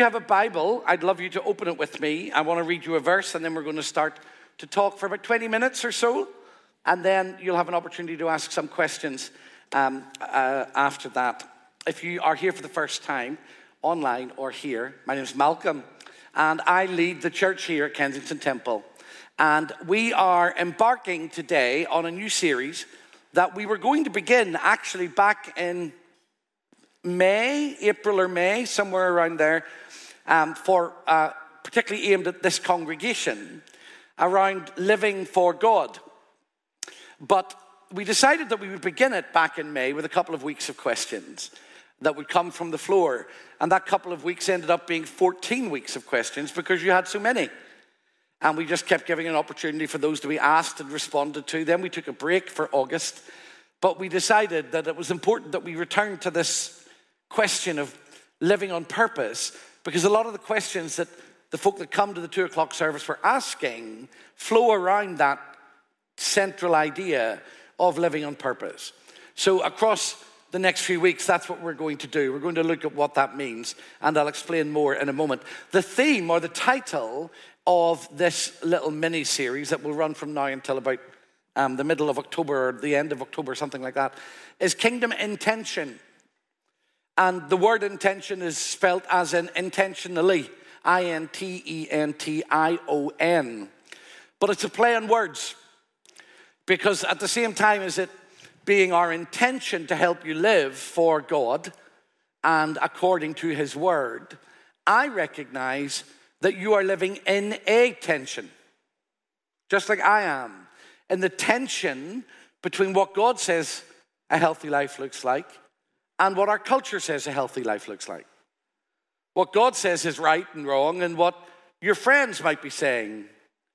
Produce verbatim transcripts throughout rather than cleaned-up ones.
you have a Bible, I'd love you to open it with me. I want to read you a verse, and then we're going to start to talk for about twenty minutes or so. And then you'll have an opportunity to ask some questions um, uh, after that. If you are here for the first time, online or here, my name is Malcolm, and I lead the church here at Kensington Temple. And we are embarking today on a new series that we were going to begin actually back in May, April or May, somewhere around there, um, for uh, particularly aimed at this congregation, around living for God. But we decided that we would begin it back in May with a couple of weeks of questions that would come from the floor. And that couple of weeks ended up being fourteen weeks of questions because you had so many. And we just kept giving an opportunity for those to be asked and responded to. Then we took a break for August. But we decided that it was important that we return to this question of living on purpose, because a lot of the questions that the folk that come to the two o'clock service were asking flow around that central idea of living on purpose. So across the next few weeks, that's what we're going to do. We're going to look at what that means, and I'll explain more in a moment. The theme or the title of this little mini-series that will run from now until about um, the middle of October or the end of October, something like that, is Kingdom Intention. And the word intention is spelled as in intentionally, I N T E N T I O N. But it's a play on words, because at the same time as it being our intention to help you live for God and according to His word, I recognize that you are living in a tension, just like I am, in the tension between what God says a healthy life looks like and what our culture says a healthy life looks like. What God says is right and wrong, and what your friends might be saying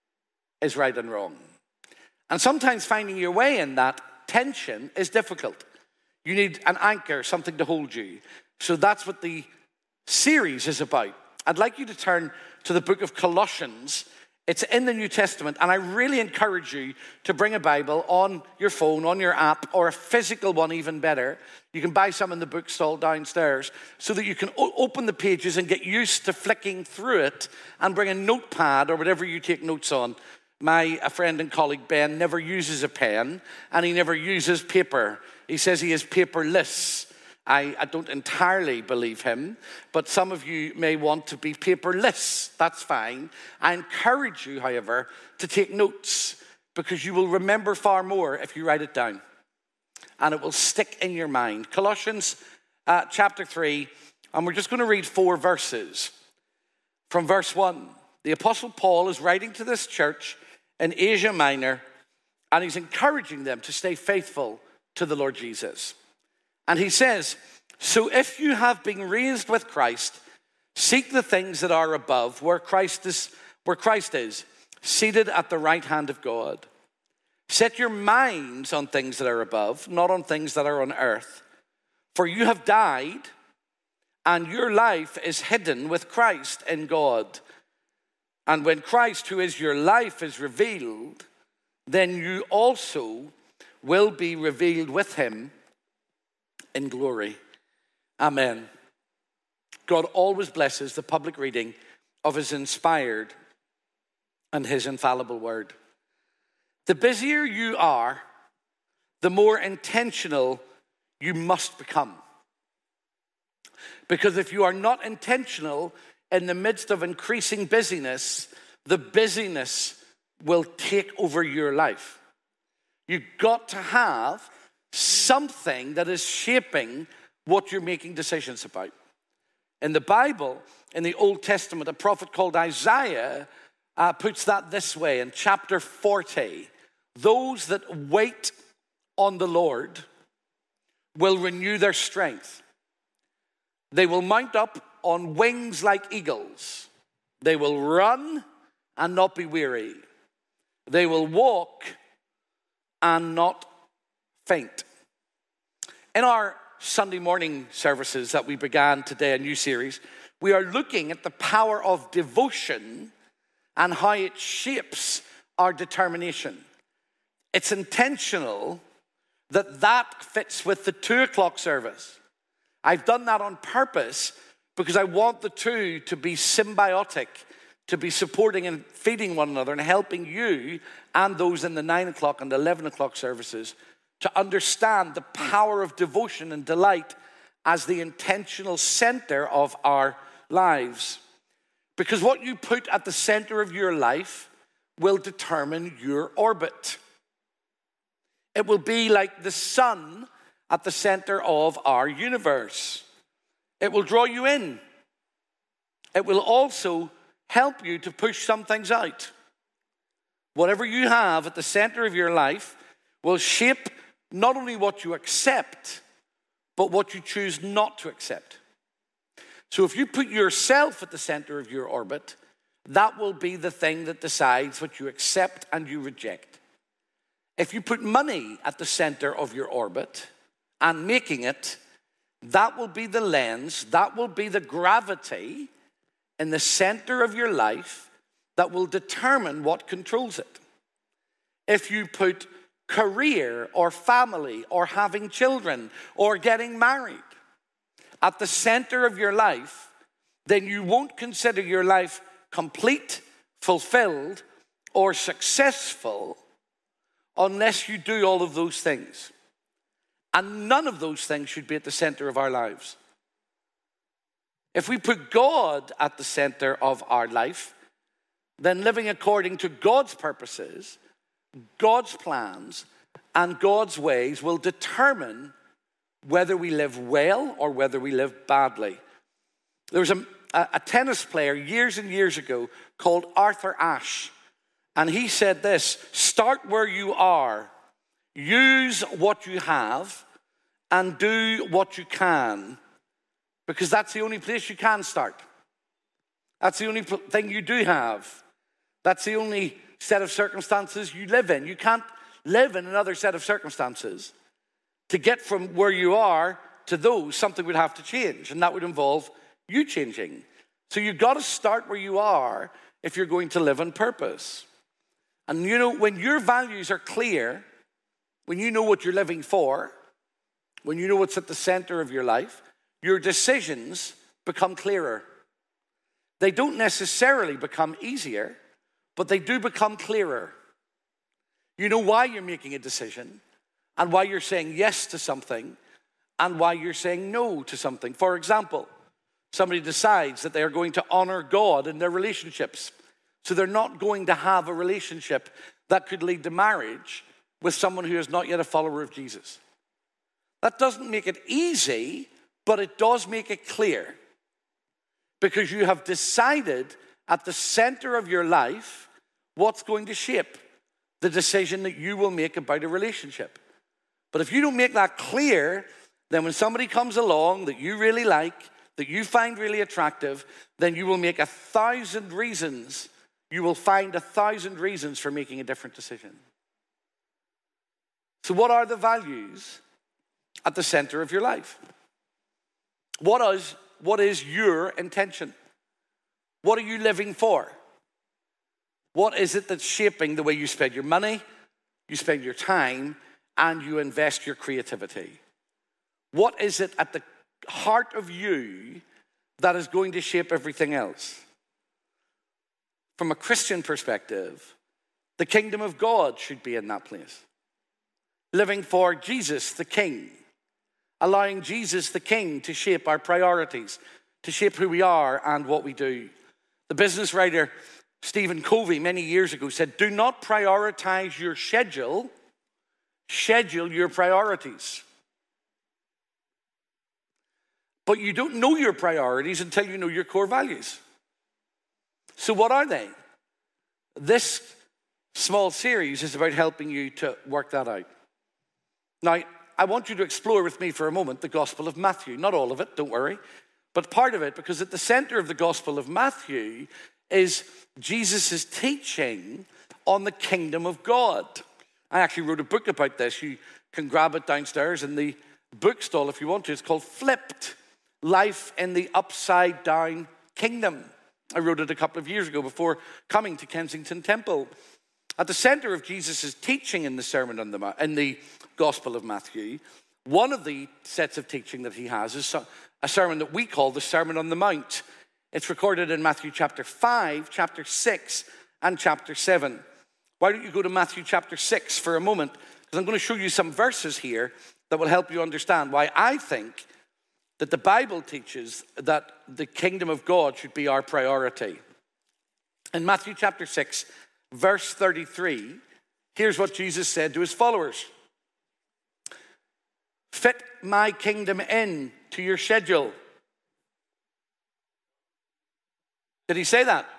is right and wrong. And sometimes finding your way in that tension is difficult. You need an anchor, something to hold you. So that's what the series is about. I'd like you to turn to the book of Colossians. It's in the New Testament, and I really encourage you to bring a Bible on your phone, on your app, or a physical one, even better. You can buy some in the bookstall downstairs so that you can o- open the pages and get used to flicking through it and bring a notepad or whatever you take notes on. My a friend and colleague Ben never uses a pen, and he never uses paper. He says he is paperless. I, I don't entirely believe him, but some of you may want to be paperless. That's fine. I encourage you, however, to take notes, because you will remember far more if you write it down, and it will stick in your mind. Colossians uh, chapter three, and we're just going to read four verses. From verse one, the Apostle Paul is writing to this church in Asia Minor, and he's encouraging them to stay faithful to the Lord Jesus. And he says, so if you have been raised with Christ, seek the things that are above, where Christ is, where Christ is, seated at the right hand of God. Set your minds on things that are above, not on things that are on earth. For you have died, and your life is hidden with Christ in God. And when Christ, who is your life, is revealed, then you also will be revealed with him in glory. Amen. God always blesses the public reading of his inspired and his infallible word. The busier you are, the more intentional you must become. Because if you are not intentional in the midst of increasing busyness, the busyness will take over your life. You've got to have something that is shaping what you're making decisions about. In the Bible, in the Old Testament, a prophet called Isaiah uh, puts that this way in chapter forty. Those that wait on the Lord will renew their strength. They will mount up on wings like eagles. They will run and not be weary. They will walk and not faint. In our Sunday morning services that we began today, a new series, we are looking at the power of devotion and how it shapes our determination. It's intentional that that fits with the two o'clock service. I've done that on purpose because I want the two to be symbiotic, to be supporting and feeding one another and helping you and those in the nine o'clock and eleven o'clock services to understand the power of devotion and delight as the intentional center of our lives. Because what you put at the center of your life will determine your orbit. It will be like the sun at the center of our universe. It will draw you in. It will also help you to push some things out. Whatever you have at the center of your life will shape not only what you accept, but what you choose not to accept. So if you put yourself at the center of your orbit, that will be the thing that decides what you accept and you reject. If you put money at the center of your orbit and making it, that will be the lens, that will be the gravity in the center of your life that will determine what controls it. If you put career or family or having children or getting married at the center of your life, then you won't consider your life complete, fulfilled, or successful unless you do all of those things. And none of those things should be at the center of our lives. If we put God at the center of our life, then living according to God's purposes, God's plans, and God's ways will determine whether we live well or whether we live badly. There was a, a tennis player years and years ago called Arthur Ashe, and he said this: start where you are, use what you have, and do what you can, because that's the only place you can start. That's the only thing you do have. That's the only set of circumstances you live in. You can't live in another set of circumstances. To get from where you are to those, something would have to change, and that would involve you changing. So you've got to start where you are if you're going to live on purpose. And you know, when your values are clear, when you know what you're living for, when you know what's at the center of your life, your decisions become clearer. They don't necessarily become easier, but they do become clearer. You know why you're making a decision, and why you're saying yes to something, and why you're saying no to something. For example, somebody decides that they are going to honor God in their relationships. So they're not going to have a relationship that could lead to marriage with someone who is not yet a follower of Jesus. That doesn't make it easy, but it does make it clear. Because you have decided at the center of your life what's going to shape the decision that you will make about a relationship. But if you don't make that clear, then when somebody comes along that you really like, that you find really attractive, then you will make a thousand reasons, you will find a thousand reasons for making a different decision. So what are the values at the center of your life? What is, what is your intention? What are you living for? What is it that's shaping the way you spend your money, you spend your time, and you invest your creativity? What is it at the heart of you that is going to shape everything else? From a Christian perspective, the kingdom of God should be in that place. Living for Jesus the King. Allowing Jesus the King to shape our priorities, to shape who we are and what we do. The business writer Stephen Covey many years ago said, do not prioritize your schedule, schedule your priorities. But you don't know your priorities until you know your core values. So what are they? This small series is about helping you to work that out. Now, I want you to explore with me for a moment the Gospel of Matthew. Not all of it, don't worry, but part of it, because at the center of the Gospel of Matthew is Jesus' teaching on the kingdom of God. I actually wrote a book about this. You can grab it downstairs in the bookstall if you want to. It's called Flipped, Life in the Upside Down Kingdom. I wrote it a couple of years ago before coming to Kensington Temple. At the center of Jesus' teaching in the Sermon on the in the Gospel of Matthew, one of the sets of teaching that he has is, a sermon that we call the Sermon on the Mount. It's recorded in Matthew chapter five, chapter six, and chapter seven. Why don't you go to Matthew chapter six for a moment? Because I'm going to show you some verses here that will help you understand why I think that the Bible teaches that the kingdom of God should be our priority. In Matthew chapter six, verse thirty-three, here's what Jesus said to his followers. Fit my kingdom in to your schedule. Did he say that?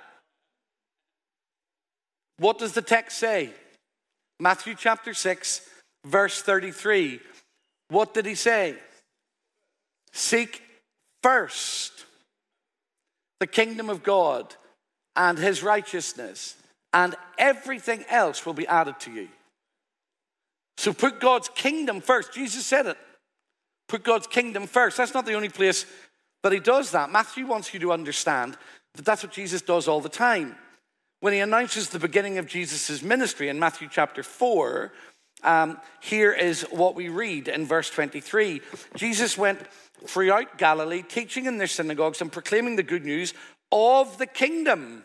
What does the text say? Matthew chapter six, verse thirty-three. What did he say? Seek first the kingdom of God and his righteousness, and everything else will be added to you. So put God's kingdom first. Jesus said it. Put God's kingdom first. That's not the only place that he does that. Matthew wants you to understand that that's what Jesus does all the time. When he announces the beginning of Jesus' ministry in Matthew chapter four, um, here is what we read in verse twenty-three. Jesus went throughout Galilee, teaching in their synagogues and proclaiming the good news of the kingdom,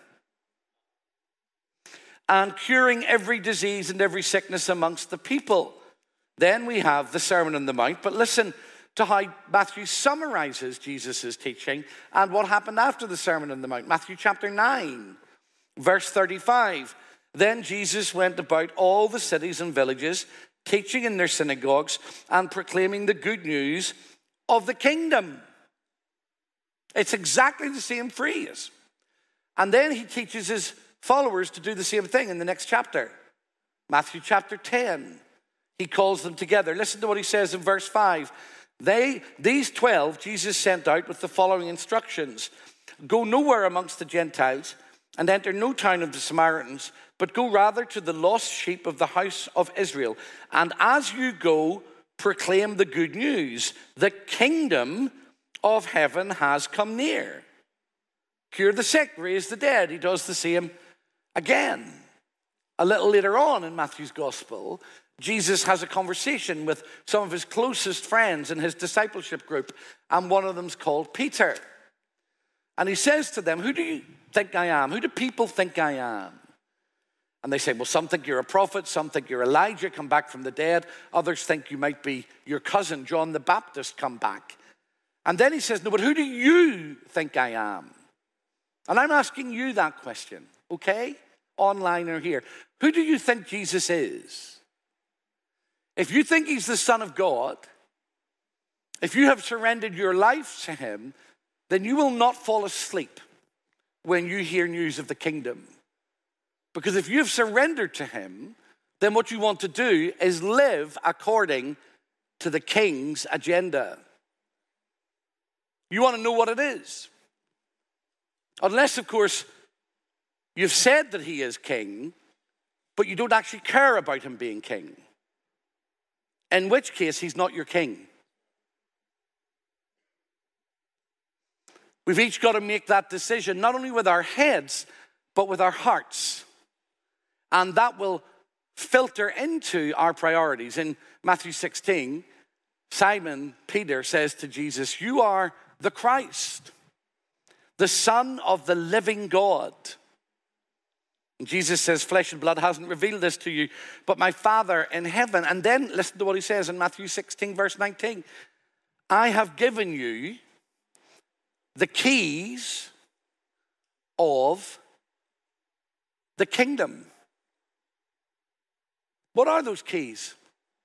and curing every disease and every sickness amongst the people. Then we have the Sermon on the Mount. But listen to how Matthew summarizes Jesus' teaching and what happened after the Sermon on the Mount. Matthew chapter nine, verse thirty-five. Then Jesus went about all the cities and villages, teaching in their synagogues and proclaiming the good news of the kingdom. It's exactly the same phrase. And then he teaches his followers to do the same thing in the next chapter. Matthew chapter ten. He calls them together. Listen to what he says in verse five. They, these twelve, Jesus sent out with the following instructions. Go nowhere amongst the Gentiles and enter no town of the Samaritans, but go rather to the lost sheep of the house of Israel. And as you go, proclaim the good news. The kingdom of heaven has come near. Cure the sick, raise the dead. He does the same again. A little later on in Matthew's gospel, Jesus has a conversation with some of his closest friends in his discipleship group, and one of them's called Peter. And he says to them, who do you think I am? Who do people think I am? And they say, well, some think you're a prophet, some think you're Elijah, come back from the dead. Others think you might be your cousin, John the Baptist, come back. And then he says, no, but who do you think I am? And I'm asking you that question, okay? Online or here. Who do you think Jesus is? If you think he's the Son of God, if you have surrendered your life to him, then you will not fall asleep when you hear news of the kingdom. Because if you've surrendered to him, then what you want to do is live according to the king's agenda. You want to know what it is. Unless, of course, you've said that he is king, but you don't actually care about him being king. In which case, he's not your king. We've each got to make that decision, not only with our heads, but with our hearts. And that will filter into our priorities. In Matthew sixteen, Simon Peter says to Jesus, you are the Christ, the Son of the living God. And Jesus says, flesh and blood hasn't revealed this to you, but my Father in heaven. And then listen to what he says in Matthew sixteen, verse nineteen. I have given you the keys of the kingdom. What are those keys?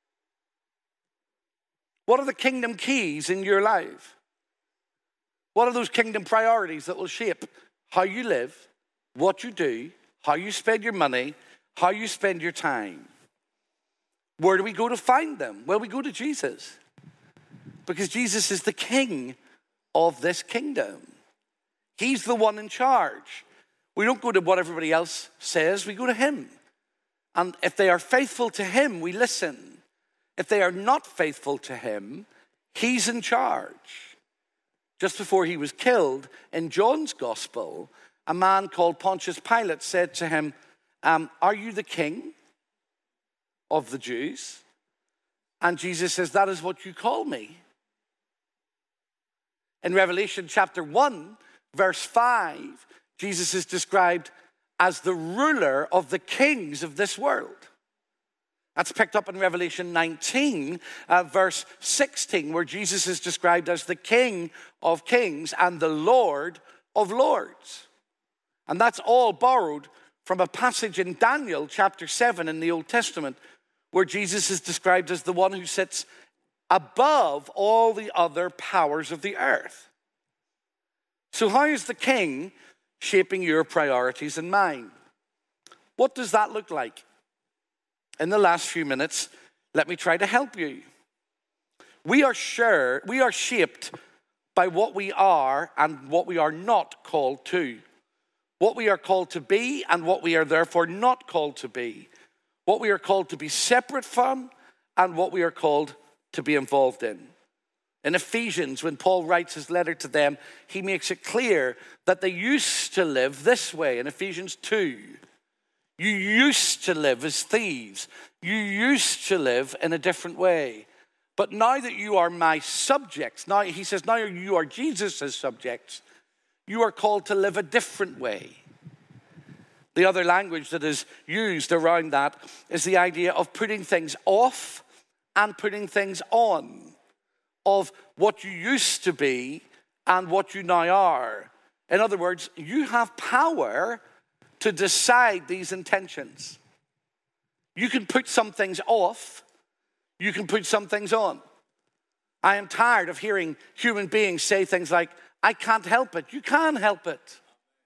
What are the kingdom keys in your life? What are those kingdom priorities that will shape how you live, what you do, how you spend your money, how you spend your time? Where do we go to find them? Well, we go to Jesus. Because Jesus is the king of this kingdom. He's the one in charge. We don't go to what everybody else says, we go to him. And if they are faithful to him, we listen. If they are not faithful to him, he's in charge. Just before he was killed, in John's gospel, a man called Pontius Pilate said to him, um, are you the king of the Jews? And Jesus says, that is what you call me. In Revelation chapter one, verse five, Jesus is described as the ruler of the kings of this world. That's picked up in Revelation nineteen, uh, verse sixteen, where Jesus is described as the King of kings and the Lord of lords. And that's all borrowed from a passage in Daniel chapter seven in the Old Testament, where Jesus is described as the one who sits above all the other powers of the earth. So how is the king shaping your priorities and mine? What does that look like? In the last few minutes, let me try to help you. We are sure, we are shaped by what we are and what we are not called to. What we are called to be and what we are therefore not called to be. What we are called to be separate from and what we are called to be involved in. In Ephesians, when Paul writes his letter to them, he makes it clear that they used to live this way. In Ephesians two, you used to live as thieves. You used to live in a different way. But now that you are my subjects, now he says, now you are Jesus' subjects, you are called to live a different way. The other language that is used around that is the idea of putting things off and putting things on, of what you used to be and what you now are. In other words, you have power to decide these intentions. You can put some things off, you can put some things on. I am tired of hearing human beings say things like, I can't help it. You can help it.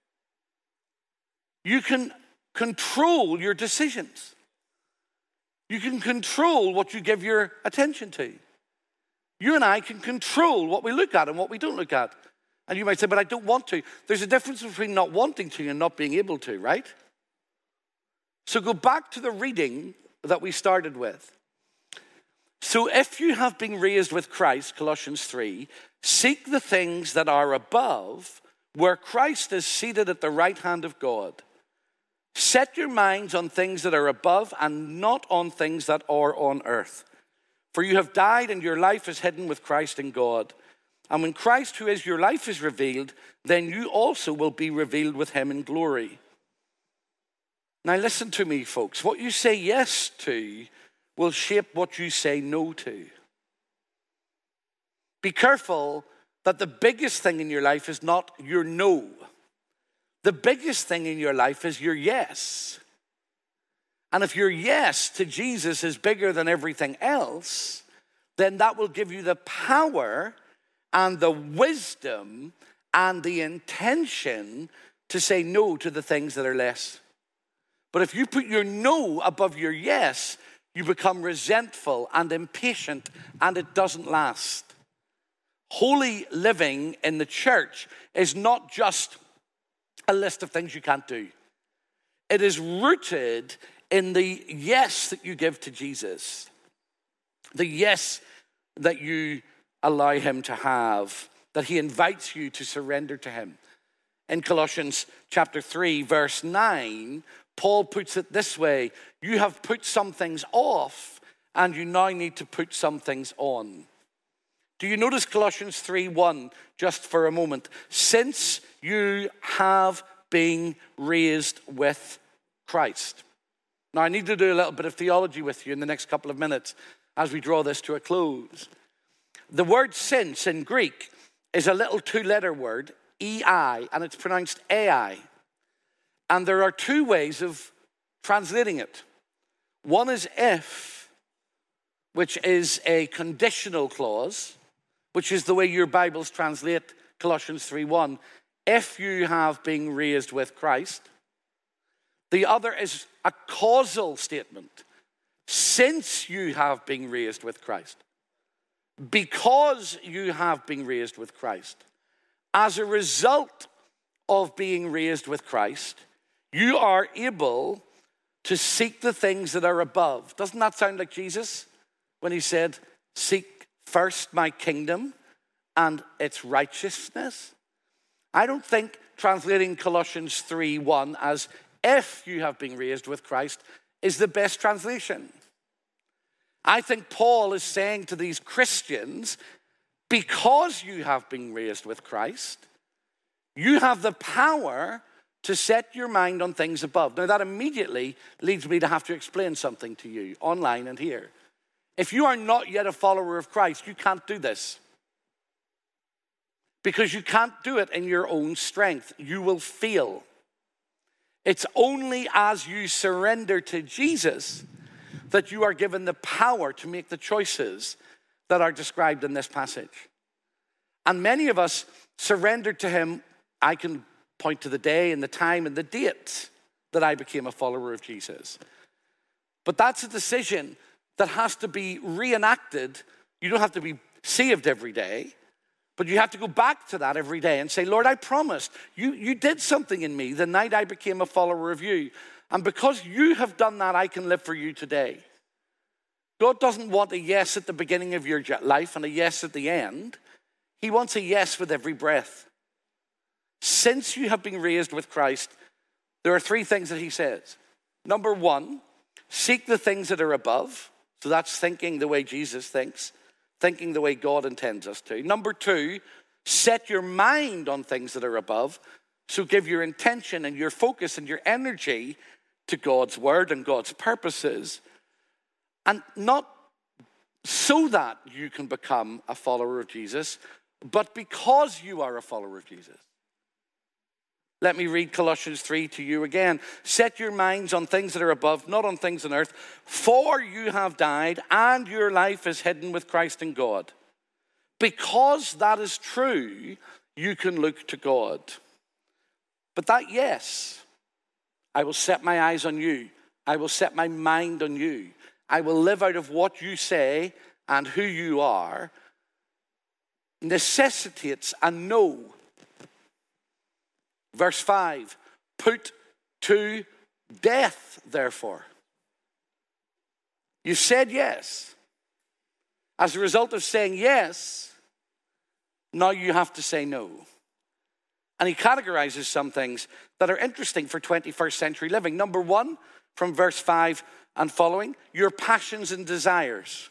You can control your decisions. You can control what you give your attention to. You and I can control what we look at and what we don't look at. And you might say, but I don't want to. There's a difference between not wanting to and not being able to, right? So go back to the reading that we started with. So if you have been raised with Christ, Colossians three, seek the things that are above, where Christ is seated at the right hand of God. Set your minds on things that are above and not on things that are on earth. For you have died and your life is hidden with Christ in God. And when Christ, who is your life, is revealed, then you also will be revealed with him in glory. Now listen to me, folks. What you say yes to will shape what you say no to. Be careful that the biggest thing in your life is not your no. The biggest thing in your life is your yes. And if your yes to Jesus is bigger than everything else, then that will give you the power and the wisdom and the intention to say no to the things that are less. But if you put your no above your yes, you become resentful and impatient, and it doesn't last. Holy living in the church is not just a list of things you can't do. It is rooted in the yes that you give to Jesus, the yes that you allow him to have, that he invites you to surrender to him. In Colossians chapter three, verse nine, Paul puts it this way: you have put some things off and you now need to put some things on. Do you notice Colossians three one just for a moment? Since you have been raised with Christ. Now I need to do a little bit of theology with you in the next couple of minutes as we draw this to a close. The word since in Greek is a little two-letter word, E I, and it's pronounced A I. And there are two ways of translating it. One is if, which is a conditional clause, which is the way your Bibles translate Colossians three one. If you have been raised with Christ. The other is a causal statement. Since you have been raised with Christ. Because you have been raised with Christ. As a result of being raised with Christ, you are able to seek the things that are above. Doesn't that sound like Jesus when he said, seek first my kingdom and its righteousness? I don't think translating Colossians three one as if you have been raised with Christ is the best translation. I think Paul is saying to these Christians, Because you have been raised with Christ, you have the power to set your mind on things above. Now that immediately leads me to have to explain something to you online and here. If you are not yet a follower of Christ, you can't do this. Because you can't do it in your own strength. You will fail. It's only as you surrender to Jesus that you are given the power to make the choices that are described in this passage. And many of us surrendered to him. I can point to the day and the time and the date that I became a follower of Jesus. But that's a decision that has to be reenacted. You don't have to be saved every day, but you have to go back to that every day and say, Lord, I promised. You, you did something in me the night I became a follower of you. And because you have done that, I can live for you today. God doesn't want a yes at the beginning of your life and a yes at the end. He wants a yes with every breath. Since you have been raised with Christ, there are three things that he says. Number one, seek the things that are above. So that's thinking the way Jesus thinks, thinking the way God intends us to. Number two, set your mind on things that are above. So give your intention and your focus and your energy to God's word and God's purposes. And not so that you can become a follower of Jesus, but because you are a follower of Jesus. Let me read Colossians three to you again. Set your minds on things that are above, not on things on earth. For you have died, and your life is hidden with Christ in God. Because that is true, you can look to God. But that yes, I will set my eyes on you. I will set my mind on you. I will live out of what you say and who you are, necessitates a no. Verse five, put to death, therefore. You said yes. As a result of saying yes, now you have to say no. And he categorizes some things that are interesting for twenty-first century living. Number one, from verse five and following, your passions and desires.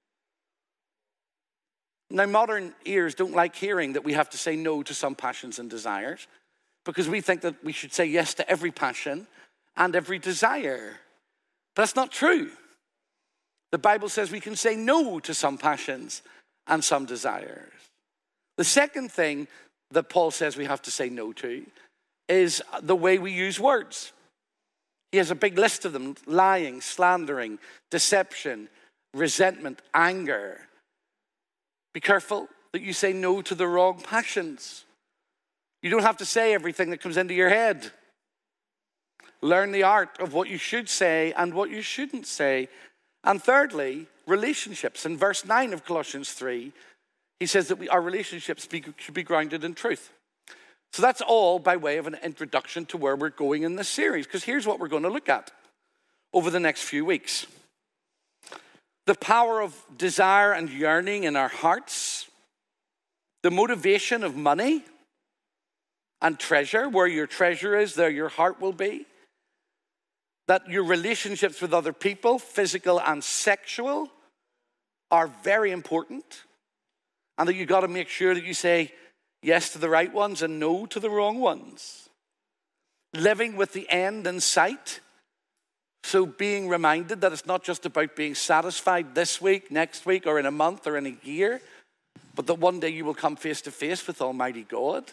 Now, modern ears don't like hearing that we have to say no to some passions and desires, because we think that we should say yes to every passion and every desire. But that's not true. The Bible says we can say no to some passions and some desires. The second thing that Paul says we have to say no to is the way we use words. He has a big list of them: lying, slandering, deception, resentment, anger. Be careful that you say no to the wrong passions. You don't have to say everything that comes into your head. Learn the art of what you should say and what you shouldn't say. And thirdly, relationships. In verse nine of Colossians three, he says that we, our relationships be, should be grounded in truth. So that's all by way of an introduction to where we're going in this series, because here's what we're going to look at over the next few weeks. The power of desire and yearning in our hearts, the motivation of money and treasure. Where your treasure is, there your heart will be. That your relationships with other people, physical and sexual, are very important. And that you've got to make sure that you say yes to the right ones and no to the wrong ones. Living with the end in sight. So being reminded that it's not just about being satisfied this week, next week, or in a month, or in a year, but that one day you will come face to face with Almighty God.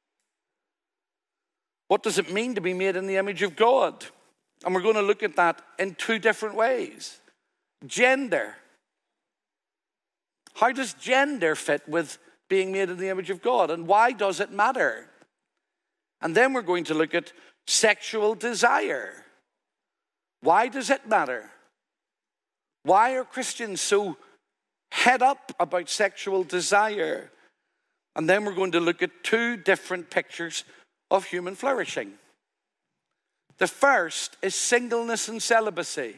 What does it mean to be made in the image of God? And we're going to look at that in two different ways. Gender. How does gender fit with being made in the image of God? And why does it matter? And then we're going to look at sexual desire. Why does it matter? Why are Christians so head up about sexual desire? And then we're going to look at two different pictures of human flourishing. The first is singleness and celibacy.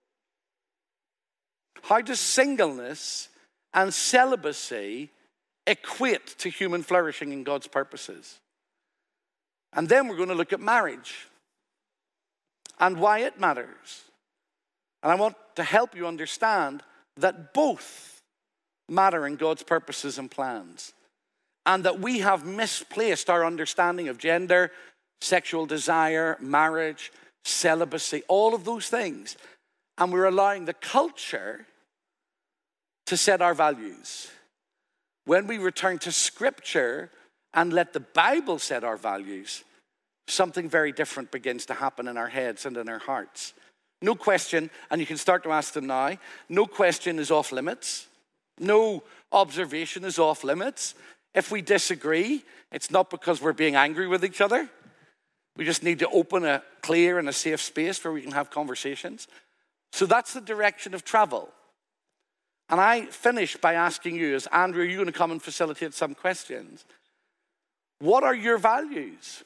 How does singleness and celibacy equate to human flourishing in God's purposes? And then we're going to look at marriage and why it matters. And I want to help you understand that both matter in God's purposes and plans. And that we have misplaced our understanding of gender, sexual desire, marriage, celibacy, all of those things. And we're allowing the culture to set our values. When we return to Scripture and let the Bible set our values, something very different begins to happen in our heads and in our hearts. No question, and you can start to ask them now, no question is off limits. No observation is off limits. If we disagree, it's not because we're being angry with each other. We just need to open a clear and a safe space where we can have conversations. So that's the direction of travel. And I finish by asking you, as Andrew, are you going to come and facilitate some questions? What are your values?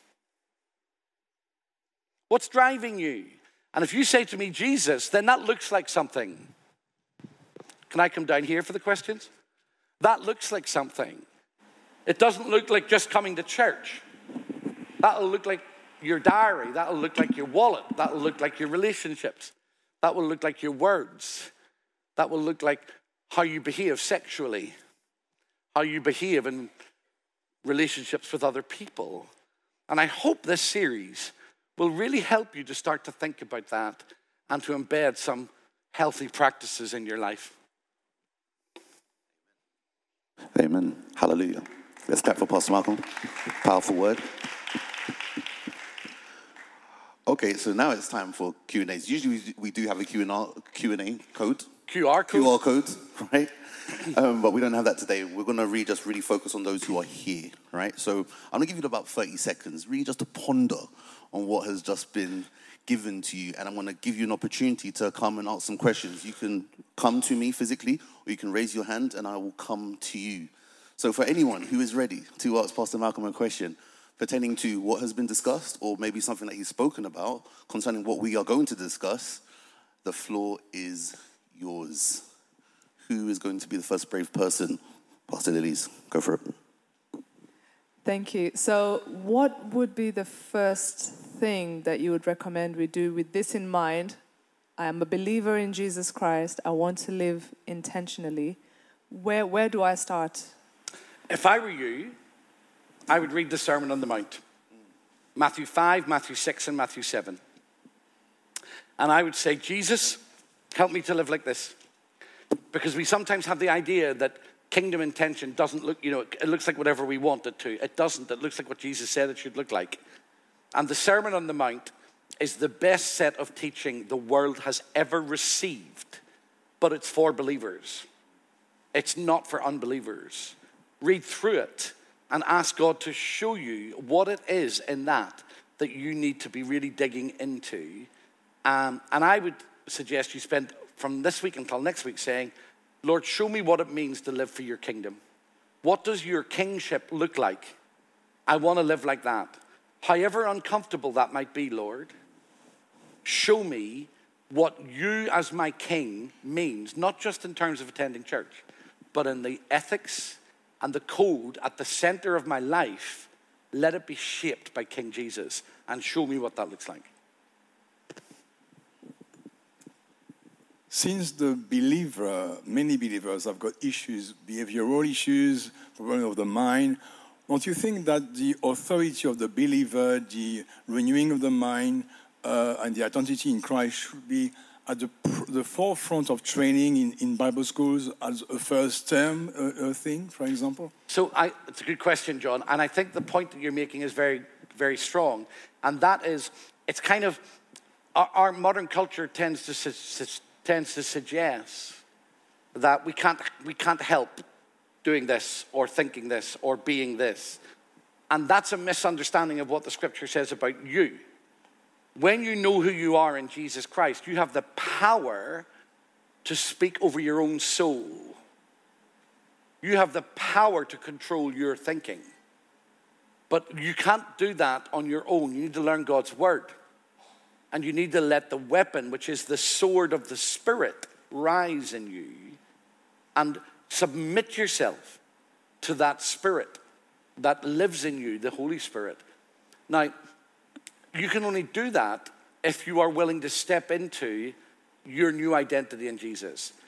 What's driving you? And if you say to me, Jesus, then that looks like something. Can I come down here for the questions? That looks like something. It doesn't look like just coming to church. That'll look like your diary. That'll look like your wallet. That'll look like your relationships. That will look like your words. That will look like how you behave sexually, how you behave in relationships with other people. And I hope this series will really help you to start to think about that and to embed some healthy practices in your life. Amen. Hallelujah. Let's clap for Pastor Malcolm. Powerful word. Okay, so now it's time for Q and A's. Usually we do have a Q and A code. Q R code. Q R code, right? um, but we don't have that today. We're going to really just really focus on those who are here, right? So I'm going to give you about thirty seconds, really just to ponder on what has just been given to you. And I'm going to give you an opportunity to come and ask some questions. You can come to me physically, or you can raise your hand and I will come to you. So for anyone who is ready to ask Pastor Malcolm a question pertaining to what has been discussed, or maybe something that he's spoken about concerning what we are going to discuss, the floor is yours. Who is going to be the first brave person? Pastor Lilies, go for it. Thank you. So what would be the first thing that you would recommend we do with this in mind? I am a believer in Jesus Christ. I want to live intentionally. Where, where do I start? If I were you, I would read the Sermon on the Mount. Matthew five, Matthew six, and Matthew seven. And I would say, Jesus, help me to live like this. Because we sometimes have the idea that kingdom intention doesn't look, you know, it looks like whatever we want it to. It doesn't. It looks like what Jesus said it should look like. And the Sermon on the Mount is the best set of teaching the world has ever received. But it's for believers. It's not for unbelievers. Read through it and ask God to show you what it is in that that you need to be really digging into. Um, and I would suggest you spend from this week until next week saying, Lord, show me what it means to live for your kingdom. What does your kingship look like? I want to live like that. However uncomfortable that might be, Lord, show me what you as my king means, not just in terms of attending church, but in the ethics and the code at the center of my life. Let it be shaped by King Jesus and show me what that looks like. Since the believer, many believers have got issues, behavioral issues, problem of the mind, don't you think that the authority of the believer, the renewing of the mind, uh, and the identity in Christ should be at the, the forefront of training in, in Bible schools as a first term uh, uh, thing, for example? So I, it's a good question, John. And I think the point that you're making is very, very strong. And that is, it's kind of, our, our modern culture tends to su- su- tends to suggest that we can't we can't help doing this or thinking this or being this. And that's a misunderstanding of what the scripture says about you. When you know who you are in Jesus Christ, you have the power to speak over your own soul. You have the power to control your thinking. But you can't do that on your own. You need to learn God's word. And you need to let the weapon, which is the sword of the Spirit, rise in you and submit yourself to that Spirit that lives in you, the Holy Spirit. Now, you can only do that if you are willing to step into your new identity in Jesus.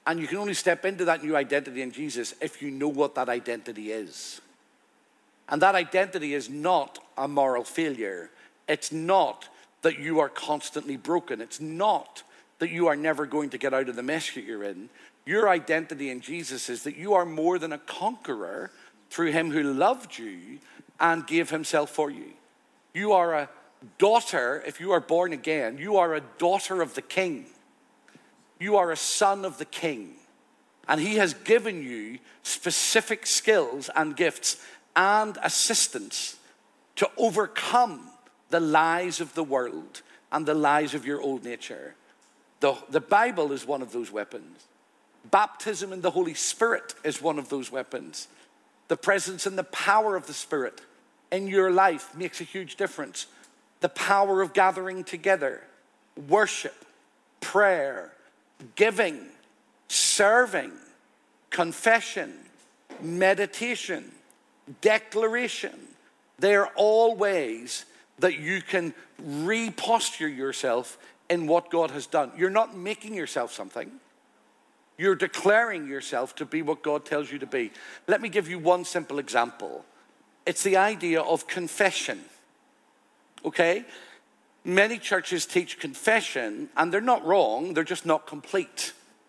And you can only step into that new identity in Jesus if you know what that identity is. And that identity is not a moral failure. It's not that you are constantly broken. It's not that you are never going to get out of the mess that you're in. Your identity in Jesus is that you are more than a conqueror through him who loved you and gave himself for you. You are a daughter, if you are born again, you are a daughter of the King. You are a son of the King. And he has given you specific skills and gifts and assistance to overcome the lies of the world and the lies of your old nature. The, the Bible is one of those weapons. Baptism in the Holy Spirit is one of those weapons. The presence and the power of the Spirit in your life makes a huge difference. The power of gathering together, worship, prayer, giving, serving, confession, meditation, declaration. They are all ways that you can reposture yourself in what God has done. You're not making yourself something. You're declaring yourself to be what God tells you to be. Let me give you one simple example. It's the idea of confession. Okay? Many churches teach confession, and they're not wrong, they're just not complete.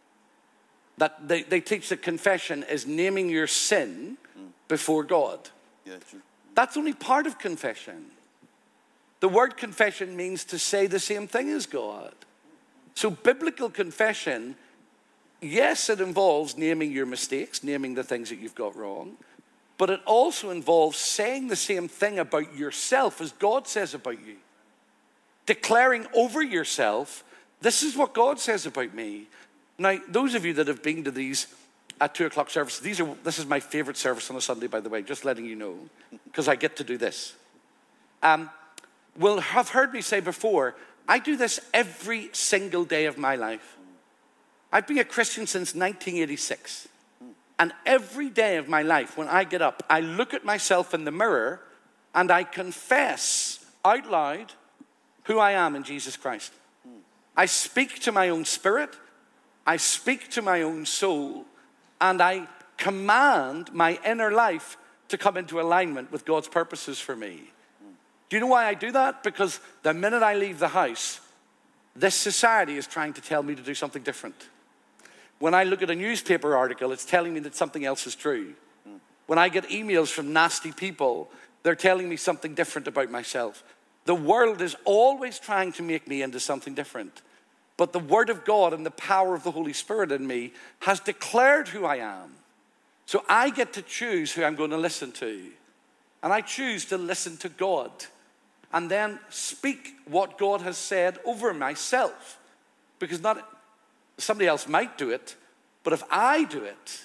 That they, they teach that confession is naming your sin before God. Yeah, true. That's only part of confession. The word confession means to say the same thing as God. So biblical confession, yes, it involves naming your mistakes, naming the things that you've got wrong, but it also involves saying the same thing about yourself as God says about you. Declaring over yourself, this is what God says about me. Now, those of you that have been to these at two o'clock services, these are, this is my favorite service on a Sunday, by the way, just letting you know, because I get to do this. Um, will have heard me say before, I do this every single day of my life. I've been a Christian since nineteen eighty-six. And every day of my life, when I get up, I look at myself in the mirror and I confess out loud who I am in Jesus Christ. I speak to my own spirit, I speak to my own soul, and I command my inner life to come into alignment with God's purposes for me. Do you know why I do that? Because the minute I leave the house, this society is trying to tell me to do something different. When I look at a newspaper article, it's telling me that something else is true. When I get emails from nasty people, they're telling me something different about myself. The world is always trying to make me into something different. But the Word of God and the power of the Holy Spirit in me has declared who I am. So I get to choose who I'm going to listen to. And I choose to listen to God. And then speak what God has said over myself. Because not somebody else might do it, but if I do it,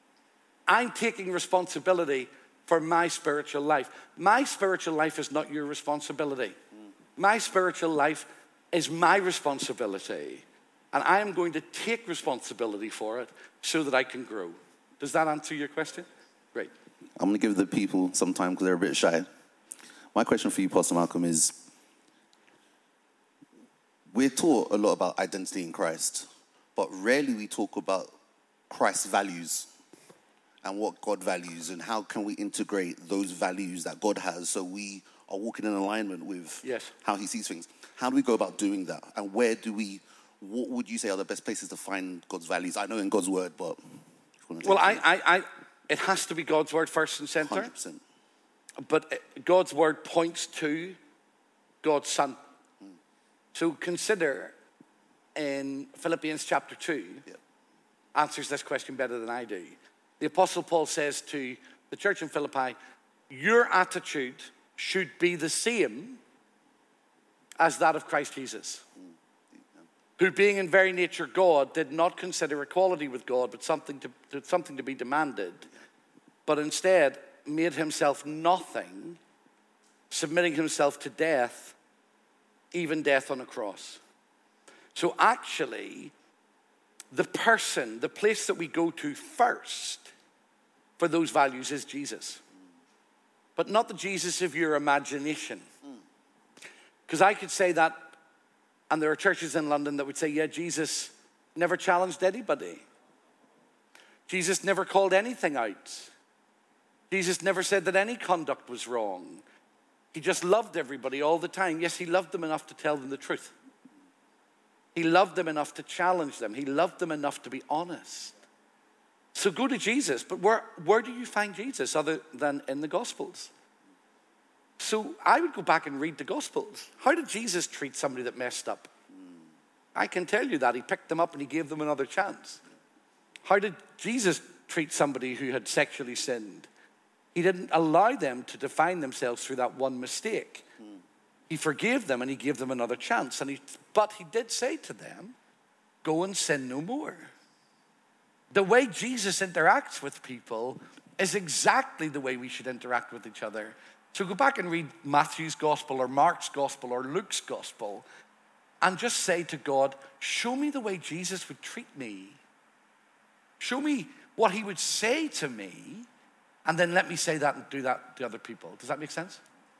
I'm taking responsibility for my spiritual life. My spiritual life is not your responsibility. My spiritual life is my responsibility. And I am going to take responsibility for it so that I can grow. Does that answer your question? Great. I'm going to give the people some time because they're a bit shy. My question for you, Pastor Malcolm, is we're taught a lot about identity in Christ, but rarely we talk about Christ's values and what God values and how can we integrate those values that God has so we are walking in alignment with yes. how he sees things. How do we go about doing that? And where do we, what would you say are the best places to find God's values? I know in God's word, but... Well, I, I, I, it has to be God's word first and center. one hundred percent. But God's word points to God's Son. Mm. So consider in Philippians chapter two, yep. answers this question better than I do. The Apostle Paul says to the church in Philippi, your attitude should be the same as that of Christ Jesus, mm. who being in very nature God, did not consider equality with God, but something to, something to be demanded, but instead made himself nothing, submitting himself to death, even death on a cross. So actually, the person, the place that we go to first for those values is Jesus. But not the Jesus of your imagination. Because I could say that, and there are churches in London that would say, yeah, Jesus never challenged anybody. Jesus never called anything out. Jesus never said that any conduct was wrong. He just loved everybody all the time. Yes, he loved them enough to tell them the truth. He loved them enough to challenge them. He loved them enough to be honest. So go to Jesus. But where, where do you find Jesus other than in the Gospels? So I would go back and read the Gospels. How did Jesus treat somebody that messed up? I can tell you that. He picked them up and he gave them another chance. How did Jesus treat somebody who had sexually sinned? He didn't allow them to define themselves through that one mistake. Mm. He forgave them and he gave them another chance. And he, but he did say to them, go and sin no more. The way Jesus interacts with people is exactly the way we should interact with each other. So go back and read Matthew's gospel or Mark's gospel or Luke's gospel and just say to God, show me the way Jesus would treat me. Show me what he would say to me. And then let me say that and do that to other people. Does that make sense?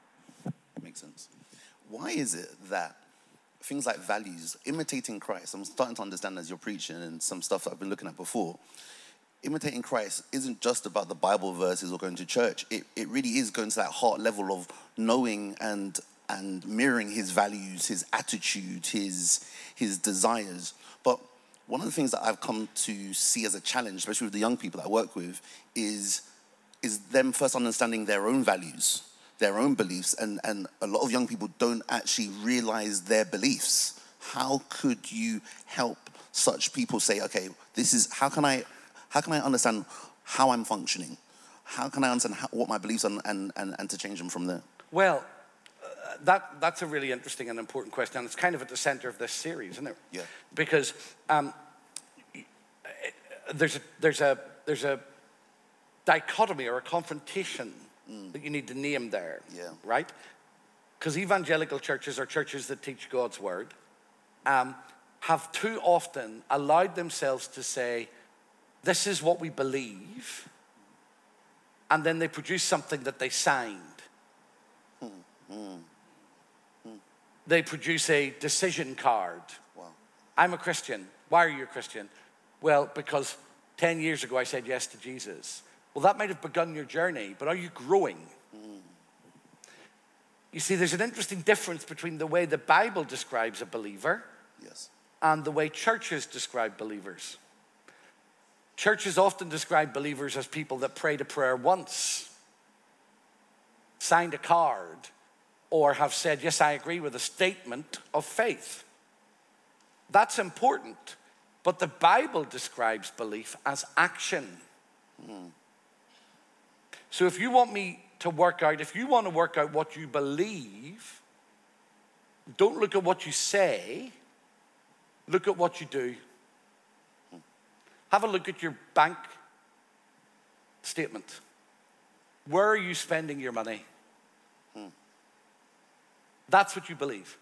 Makes sense. Why is it that things like values, imitating Christ, I'm starting to understand as you're preaching and some stuff that I've been looking at before, imitating Christ isn't just about the Bible verses or going to church. It, it really is going to that heart level of knowing and and mirroring his values, his attitude, his, his desires. But one of the things that I've come to see as a challenge, especially with the young people that I work with, is is them first understanding their own values, their own beliefs, and, and a lot of young people don't actually realize their beliefs. How could you help such people say, okay, this is, how can I, how can I understand how I'm functioning? How can I understand how, what my beliefs are and, and, and to change them from there? Well, uh, that, that's a really interesting and important question, and it's kind of at the center of this series, isn't it? Yeah. Because um, there's a, there's a, there's a, dichotomy or a confrontation mm. that you need to name there, yeah. right? Because evangelical churches or churches that teach God's word um, have too often allowed themselves to say, this is what we believe, and then they produce something that they signed. Mm. Mm. Mm. They produce a decision card. Wow. I'm a Christian. Why are you a Christian? Well, because ten years ago I said yes to Jesus. Well, that might have begun your journey, but are you growing? Mm. You see, there's an interesting difference between the way the Bible describes a believer yes. and the way churches describe believers. Churches often describe believers as people that prayed a prayer once, signed a card, or have said, yes, I agree with a statement of faith. That's important, but the Bible describes belief as action. Mm. So if you want me to work out, if you want to work out what you believe, don't look at what you say, look at what you do. Have a look at your bank statement. Where are you spending your money? Hmm. That's what you believe.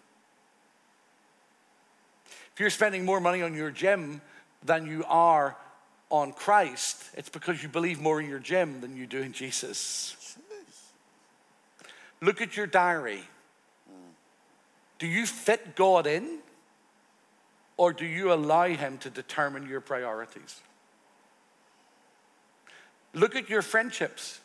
If you're spending more money on your gym than you are on Christ, it's because you believe more in your gym than you do in Jesus. Look at your diary. Do you fit God in, or do you allow him to determine your priorities? Look at your friendships.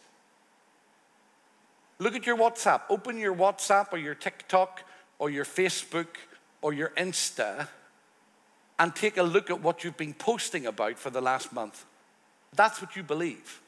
Look at your WhatsApp. Open your WhatsApp or your TikTok or your Facebook or your Insta and take a look at what you've been posting about for the last month. That's what you believe.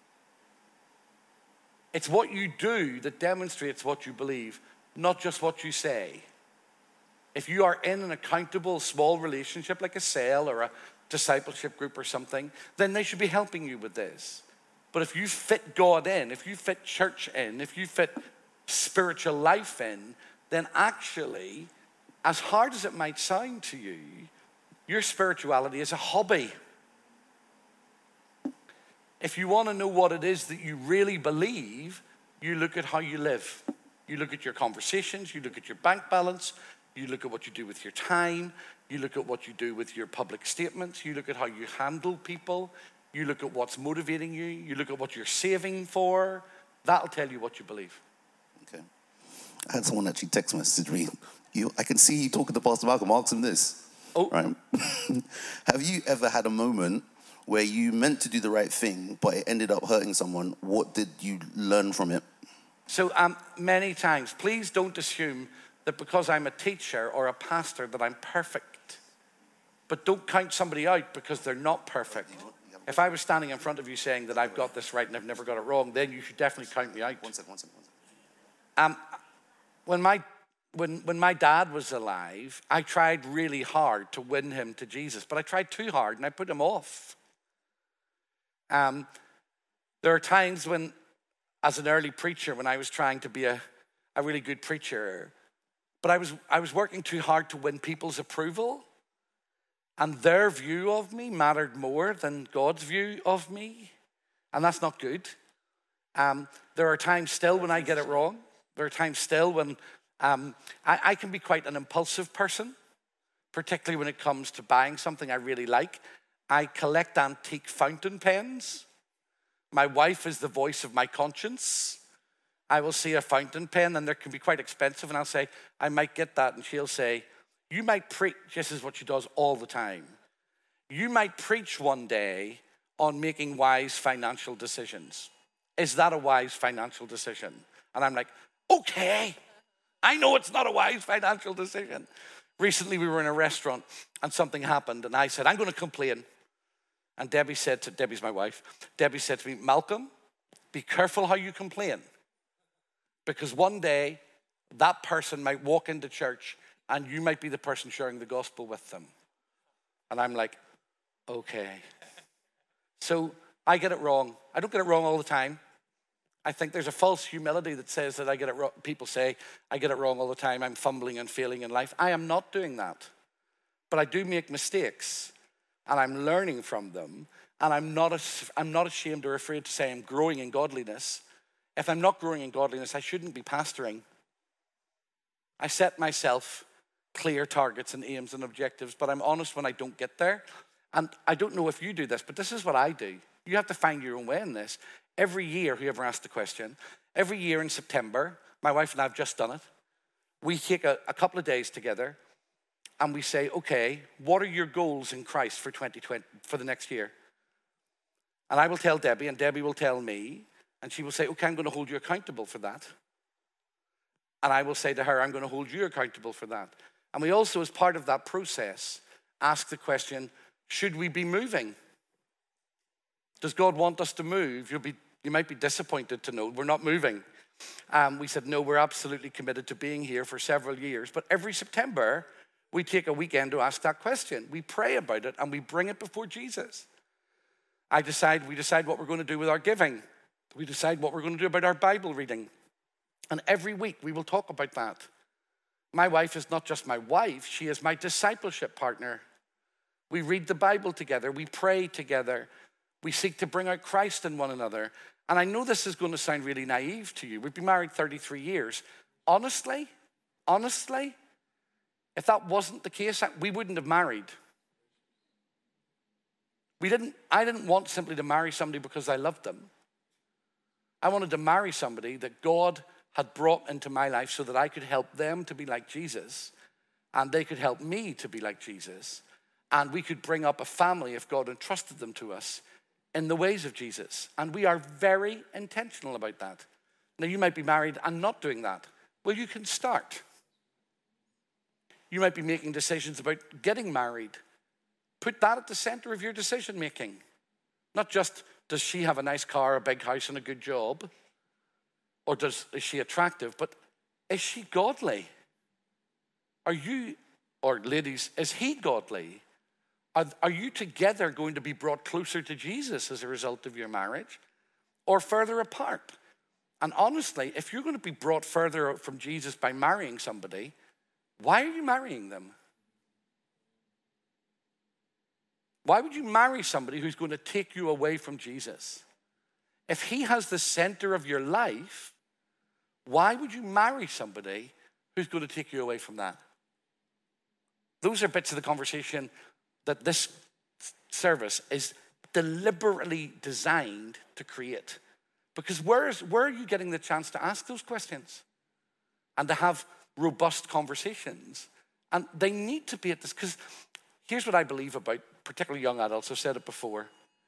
It's what you do that demonstrates what you believe, not just what you say. If you are in an accountable small relationship like a cell or a discipleship group or something, then they should be helping you with this. But if you fit God in, if you fit church in, if you fit spiritual life in, then actually, as hard as it might sound to you, your spirituality is a hobby. If you want to know what it is that you really believe, you look at how you live. You look at your conversations, you look at your bank balance, you look at what you do with your time, you look at what you do with your public statements, you look at how you handle people, you look at what's motivating you, you look at what you're saving for. That'll tell you what you believe. Okay. I had someone actually text message me. You, I can see you talking to Pastor Malcolm. Ask him this. Oh. Right. Have you ever had a moment where you meant to do the right thing, but it ended up hurting someone. What did you learn from it? So um, many times, please don't assume that because I'm a teacher or a pastor that I'm perfect. But don't count somebody out because they're not perfect. If I was standing in front of you saying that I've got this right and I've never got it wrong, then you should definitely count me out. One second, one second, one second. Um, when my when when my dad was alive, I tried really hard to win him to Jesus, but I tried too hard and I put him off. Um, there are times when, as an early preacher, when I was trying to be a, a really good preacher, but I was I was working too hard to win people's approval, and their view of me mattered more than God's view of me, and that's not good. Um, there are times still when I get it wrong. There are times still when um, I, I can be quite an impulsive person, particularly when it comes to buying something I really like. I collect antique fountain pens. My wife is the voice of my conscience. I will see a fountain pen and they can be quite expensive and I'll say, I might get that. And she'll say, you might preach, this is what she does all the time. You might preach one day on making wise financial decisions. Is that a wise financial decision? And I'm like, okay, I know it's not a wise financial decision. Recently we were in a restaurant and something happened and I said, I'm going to complain. And Debbie said to, Debbie's my wife, Debbie said to me, Malcolm, be careful how you complain. Because one day that person might walk into church and you might be the person sharing the gospel with them. And I'm like, okay. So I get it wrong. I don't get it wrong all the time. I think there's a false humility that says that I get it wrong. People say, I get it wrong all the time. I'm fumbling and failing in life. I am not doing that. But I do make mistakes. And I'm learning from them. And I'm not, I'm not ashamed or afraid to say I'm growing in godliness. If I'm not growing in godliness, I shouldn't be pastoring. I set myself clear targets and aims and objectives, but I'm honest when I don't get there. And I don't know if you do this, but this is what I do. You have to find your own way in this. Every year, whoever asked the question, every year in September, my wife and I have just done it, we take a, a couple of days together and we say, okay, what are your goals in Christ for twenty twenty, for the next year? And I will tell Debbie, and Debbie will tell me, and she will say, okay, I'm going to hold you accountable for that. And I will say to her, I'm going to hold you accountable for that. And we also, as part of that process, ask the question, should we be moving? Does God want us to move? You'll be, you might be disappointed to know we're not moving. Um, we said, no, we're absolutely committed to being here for several years. But every September, we take a weekend to ask that question. We pray about it and we bring it before Jesus. I decide, we decide what we're going to do with our giving. We decide what we're going to do about our Bible reading. And every week we will talk about that. My wife is not just my wife, she is my discipleship partner. We read the Bible together, we pray together, we seek to bring out Christ in one another. And I know this is going to sound really naive to you. We've been married thirty-three years. Honestly, honestly, if that wasn't the case, we wouldn't have married. We didn't, I didn't want simply to marry somebody because I loved them. I wanted to marry somebody that God had brought into my life so that I could help them to be like Jesus and they could help me to be like Jesus and we could bring up a family if God entrusted them to us in the ways of Jesus. And we are very intentional about that. Now, you might be married and not doing that. Well, you can start. You might be making decisions about getting married. Put that at the center of your decision making. Not just, does she have a nice car, a big house, and a good job? Or does, is she attractive? But is she godly? Are you, or ladies, is he godly? Are, are you together going to be brought closer to Jesus as a result of your marriage? Or further apart? And honestly, if you're going to be brought further from Jesus by marrying somebody, why are you marrying them? Why would you marry somebody who's going to take you away from Jesus? If he has the center of your life, why would you marry somebody who's going to take you away from that? Those are bits of the conversation that this service is deliberately designed to create. Because where, is, where are you getting the chance to ask those questions? And to have robust conversations? And they need to be at this, because here's what I believe about particularly young adults. I've said it before.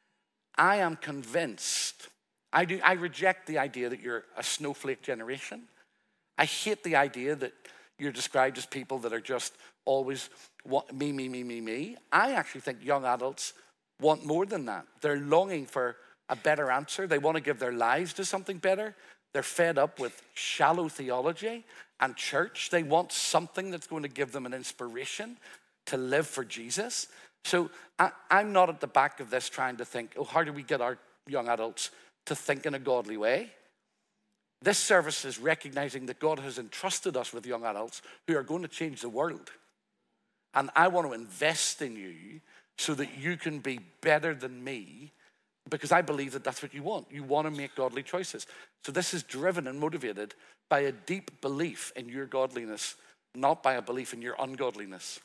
I am convinced, I, do, I reject the idea that you're a snowflake generation. I hate the idea that you're described as people that are just always want, me, me, me, me, me. I actually think young adults want more than that. They're longing for a better answer. They want to give their lives to something better. They're fed up with shallow theology and church. They want something that's going to give them an inspiration to live for Jesus. So I, I'm not at the back of this trying to think, oh, how do we get our young adults to think in a godly way? This service is recognizing that God has entrusted us with young adults who are going to change the world. And I want to invest in you so that you can be better than me, because I believe that that's what you want. You want to make godly choices. So this is driven and motivated by a deep belief in your godliness, not by a belief in your ungodliness.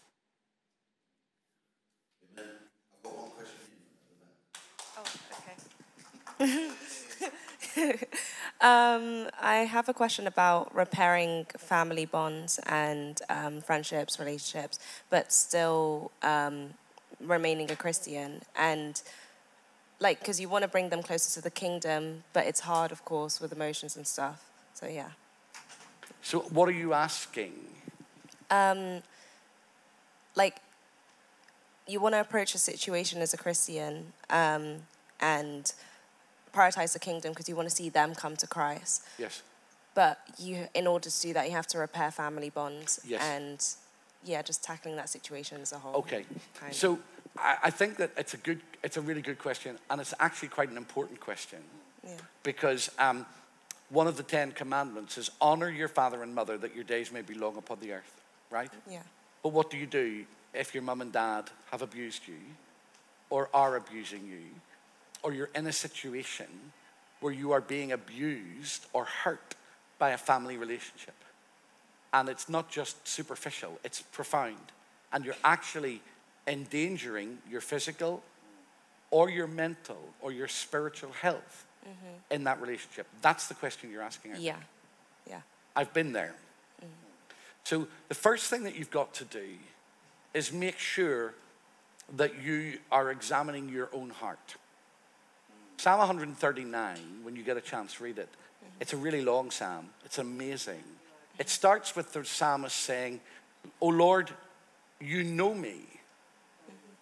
um, I have a question about repairing family bonds and um, friendships, relationships, but still um, remaining a Christian. And like, because you want to bring them closer to the kingdom, but it's hard, of course, with emotions and stuff. So, yeah. So what are you asking? Um, like, you want to approach a situation as a Christian um, and prioritize the kingdom because you want to see them come to Christ. Yes. But you, in order to do that, you have to repair family bonds. Yes. And, yeah, just tackling that situation as a whole. Okay. Kind So I, I think that it's a good, it's a really good question, and it's actually quite an important question. Yeah. Because um, one of the Ten Commandments is honor your father and mother that your days may be long upon the earth, right? Yeah. But what do you do if your mum and dad have abused you or are abusing you, or you're in a situation where you are being abused or hurt by a family relationship? And it's not just superficial, it's profound. And you're actually endangering your physical or your mental or your spiritual health mm-hmm. in that relationship. That's the question you're asking, aren't Yeah, you? yeah. I've been there. Mm-hmm. So the first thing that you've got to do is make sure that you are examining your own heart. Psalm one thirty-nine, when you get a chance, read it. Mm-hmm. It's a really long psalm. It's amazing. Mm-hmm. It starts with the psalmist saying, "O Lord, you know me." Mm-hmm.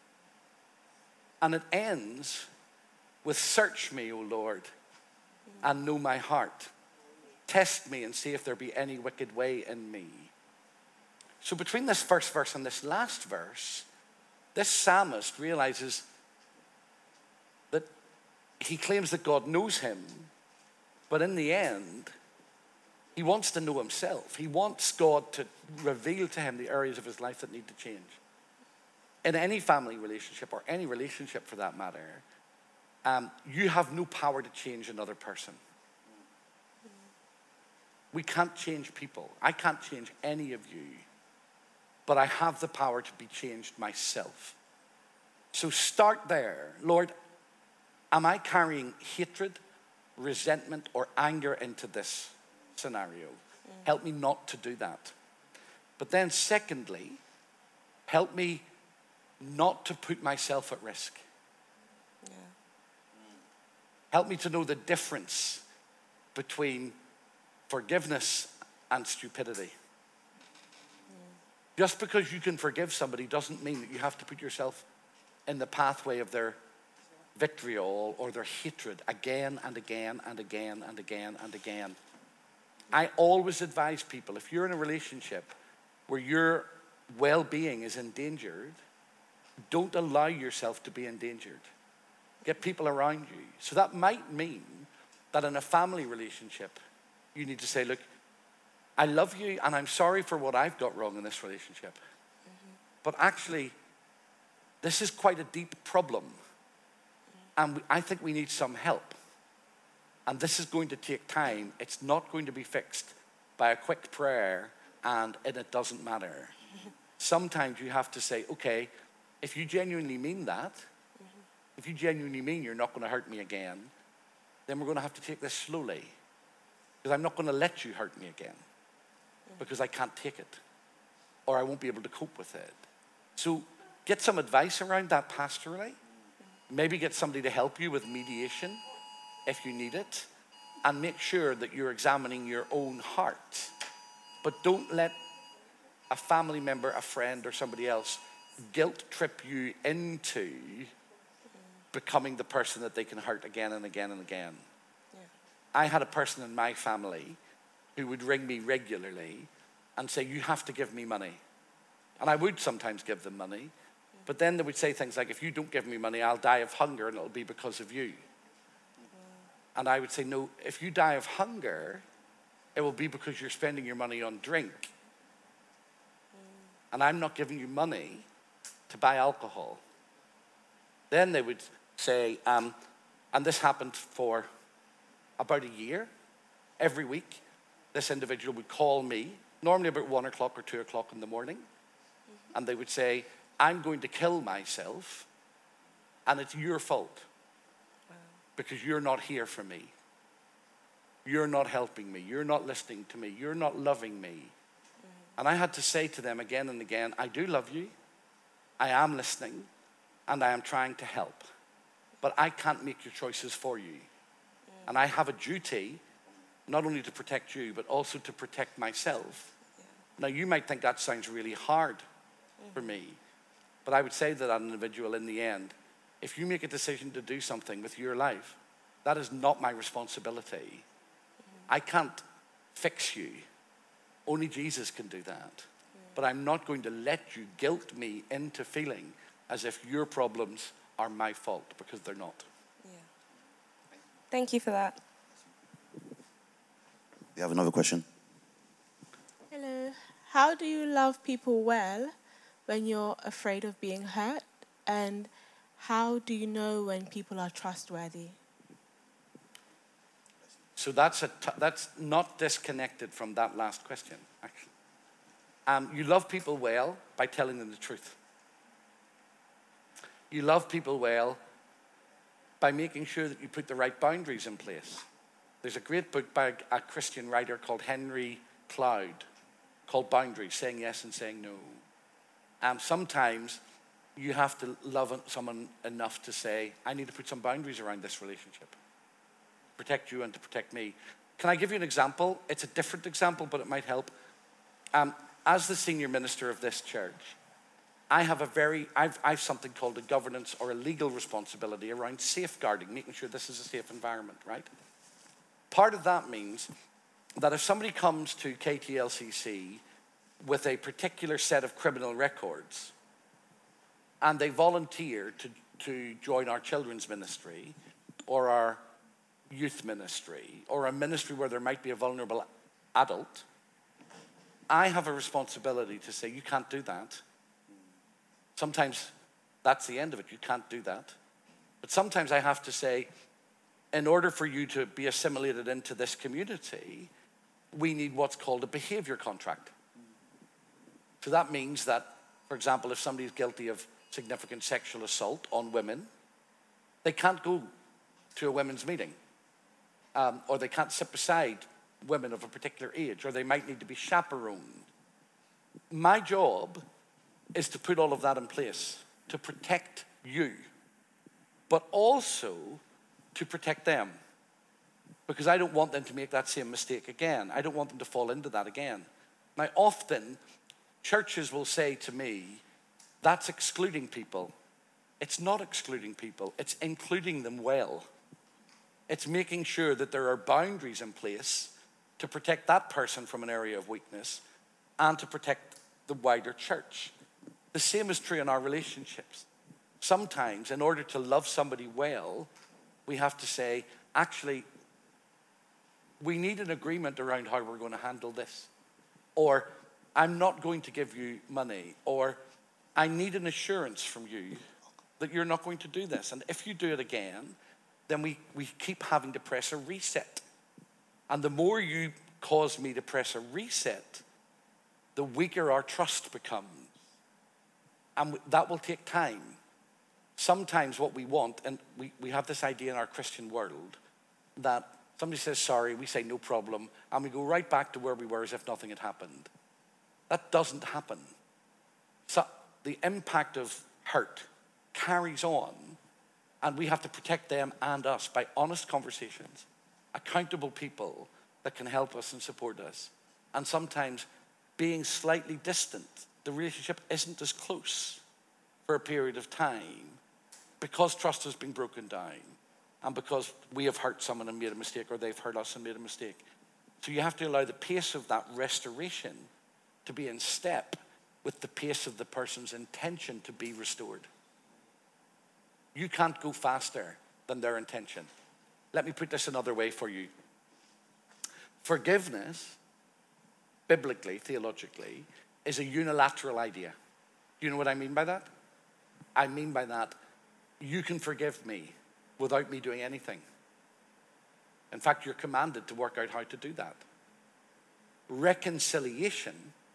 And it ends with, "Search me, O Lord, mm-hmm. and know my heart. Test me and see if there be any wicked way in me." So between this first verse and this last verse, this psalmist realizes that he claims that God knows him, but in the end, he wants to know himself. He wants God to reveal to him the areas of his life that need to change. In any family relationship, or any relationship for that matter, um, you have no power to change another person. We can't change people. I can't change any of you, but I have the power to be changed myself. So start there. Lord, am I carrying hatred, resentment, or anger into this scenario? Mm. Help me not to do that. But then secondly, help me not to put myself at risk. Yeah. Help me to know the difference between forgiveness and stupidity. Mm. Just because you can forgive somebody doesn't mean that you have to put yourself in the pathway of their vitriol or their hatred again and again and again and again and again. I always advise people, if you're in a relationship where your well-being is endangered, don't allow yourself to be endangered. Get people around you. So that might mean that in a family relationship, you need to say, look, I love you and I'm sorry for what I've got wrong in this relationship. Mm-hmm. But actually, this is quite a deep problem. And we, I think we need some help. And this is going to take time. It's not going to be fixed by a quick prayer and, and it doesn't matter. Sometimes you have to say, okay, if you genuinely mean that, mm-hmm. if you genuinely mean you're not going to hurt me again, then we're going to have to take this slowly. Because I'm not going to let you hurt me again. Mm-hmm. Because I can't take it. Or I won't be able to cope with it. So get some advice around that pastorally. Maybe get somebody to help you with mediation if you need it, and make sure that you're examining your own heart. But don't let a family member, a friend, or somebody else guilt trip you into becoming the person that they can hurt again and again and again. Yeah. I had a person in my family who would ring me regularly and say, you have to give me money. And I would sometimes give them money, but then they would say things like, if you don't give me money, I'll die of hunger and it'll be because of you. Mm-hmm. And I would say, no, if you die of hunger, it will be because you're spending your money on drink. Mm. And I'm not giving you money to buy alcohol. Then they would say, um, and this happened for about a year. Every week, this individual would call me, normally about one o'clock or two o'clock in the morning, mm-hmm. and they would say, I'm going to kill myself, and it's your fault. Wow. Because you're not here for me. You're not helping me. You're not listening to me. You're not loving me. Mm-hmm. And I had to say to them again and again, I do love you. I am listening, and I am trying to help. But I can't make your choices for you. Mm-hmm. And I have a duty not only to protect you, but also to protect myself. Yeah. Now, you might think that sounds really hard mm-hmm. for me, but I would say to that individual in the end, if you make a decision to do something with your life, that is not my responsibility. Mm-hmm. I can't fix you. Only Jesus can do that. Mm-hmm. But I'm not going to let you guilt me into feeling as if your problems are my fault, because they're not. Yeah. Thank you for that. You have another question? Hello. How do you love people well when you're afraid of being hurt? And how do you know when people are trustworthy? So that's, a t- that's not disconnected from that last question, actually. Um, you love people well by telling them the truth. You love people well by making sure that you put the right boundaries in place. There's a great book by a Christian writer called Henry Cloud called Boundaries, Saying Yes and Saying No. Um, sometimes you have to love someone enough to say, I need to put some boundaries around this relationship. Protect you and to protect me. Can I give you an example? It's a different example, but it might help. Um, as the senior minister of this church, I have a very, I've, I've something called a governance or a legal responsibility around safeguarding, making sure this is a safe environment, right? Part of that means that if somebody comes to K T L C C with a particular set of criminal records and they volunteer to, to join our children's ministry or our youth ministry or a ministry where there might be a vulnerable adult, I have a responsibility to say, you can't do that. Sometimes that's the end of it. You can't do that. But sometimes I have to say, in order for you to be assimilated into this community, we need what's called a behavior contract. So that means that, for example, if somebody is guilty of significant sexual assault on women, they can't go to a women's meeting, um, or they can't sit beside women of a particular age, or they might need to be chaperoned. My job is to put all of that in place, to protect you, but also to protect them. Because I don't want them to make that same mistake again. I don't want them to fall into that again. Now, often, churches will say to me, that's excluding people. It's not excluding people. It's including them well. It's making sure that there are boundaries in place to protect that person from an area of weakness and to protect the wider church. The same is true in our relationships. Sometimes, in order to love somebody well, we have to say, actually, we need an agreement around how we're going to handle this. Or, I'm not going to give you money. Or, I need an assurance from you that you're not going to do this. And if you do it again, then we, we keep having to press a reset. And the more you cause me to press a reset, the weaker our trust becomes. And that will take time. Sometimes what we want, and we, we have this idea in our Christian world, that somebody says sorry, we say no problem, and we go right back to where we were as if nothing had happened. That doesn't happen. So the impact of hurt carries on And we have to protect them and us by honest conversations, accountable people that can help us and support us. And sometimes being slightly distant, the relationship isn't as close for a period of time because trust has been broken down and because we have hurt someone and made a mistake, or they've hurt us and made a mistake. So you have to allow the pace of that restoration to be in step with the pace of the person's intention to be restored. You can't go faster than their intention. Let me put this another way for you. Forgiveness, biblically, theologically, is a unilateral idea. Do you know what I mean by that? I mean by that, you can forgive me without me doing anything. In fact, you're commanded to work out how to do that. Reconciliation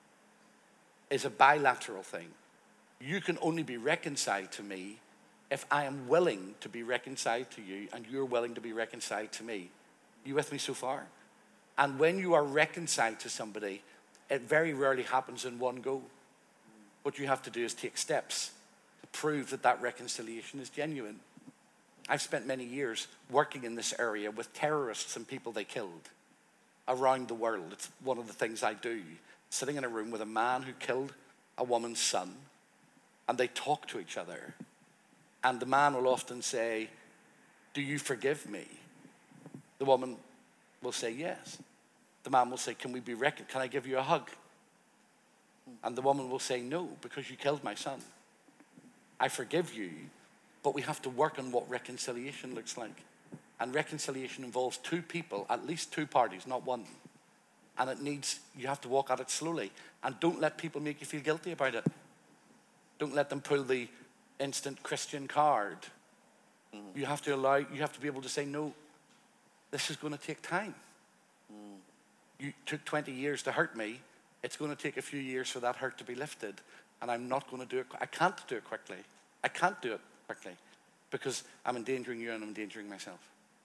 is a bilateral thing. You can only be reconciled to me if I am willing to be reconciled to you and you're willing to be reconciled to me. You with me so far? And when you are reconciled to somebody, it very rarely happens in one go. What you have to do is take steps to prove that that reconciliation is genuine. I've spent many years working in this area with terrorists and people they killed around the world. It's one of the things I do. Sitting in a room with a man who killed a woman's son, and they talk to each other. And the man will often say, "Do you forgive me?" The woman will say, "Yes." The man will say, "Can we be reckoned? Can I give you a hug?" And the woman will say, "No, because you killed my son. I forgive you, but we have to work on what reconciliation looks like." And reconciliation involves two people, at least two parties, not one. And it needs, you have to walk at it slowly. And don't let people make you feel guilty about it. Don't let them pull the instant Christian card. Mm. You have to allow, you have to be able to say, "No, this is going to take time. Mm. You took twenty years to hurt me. It's going to take a few years for that hurt to be lifted. And I'm not going to do it. I can't do it quickly. I can't do it quickly because I'm endangering you and I'm endangering myself."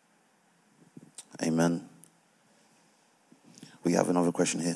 Amen. We have another question here.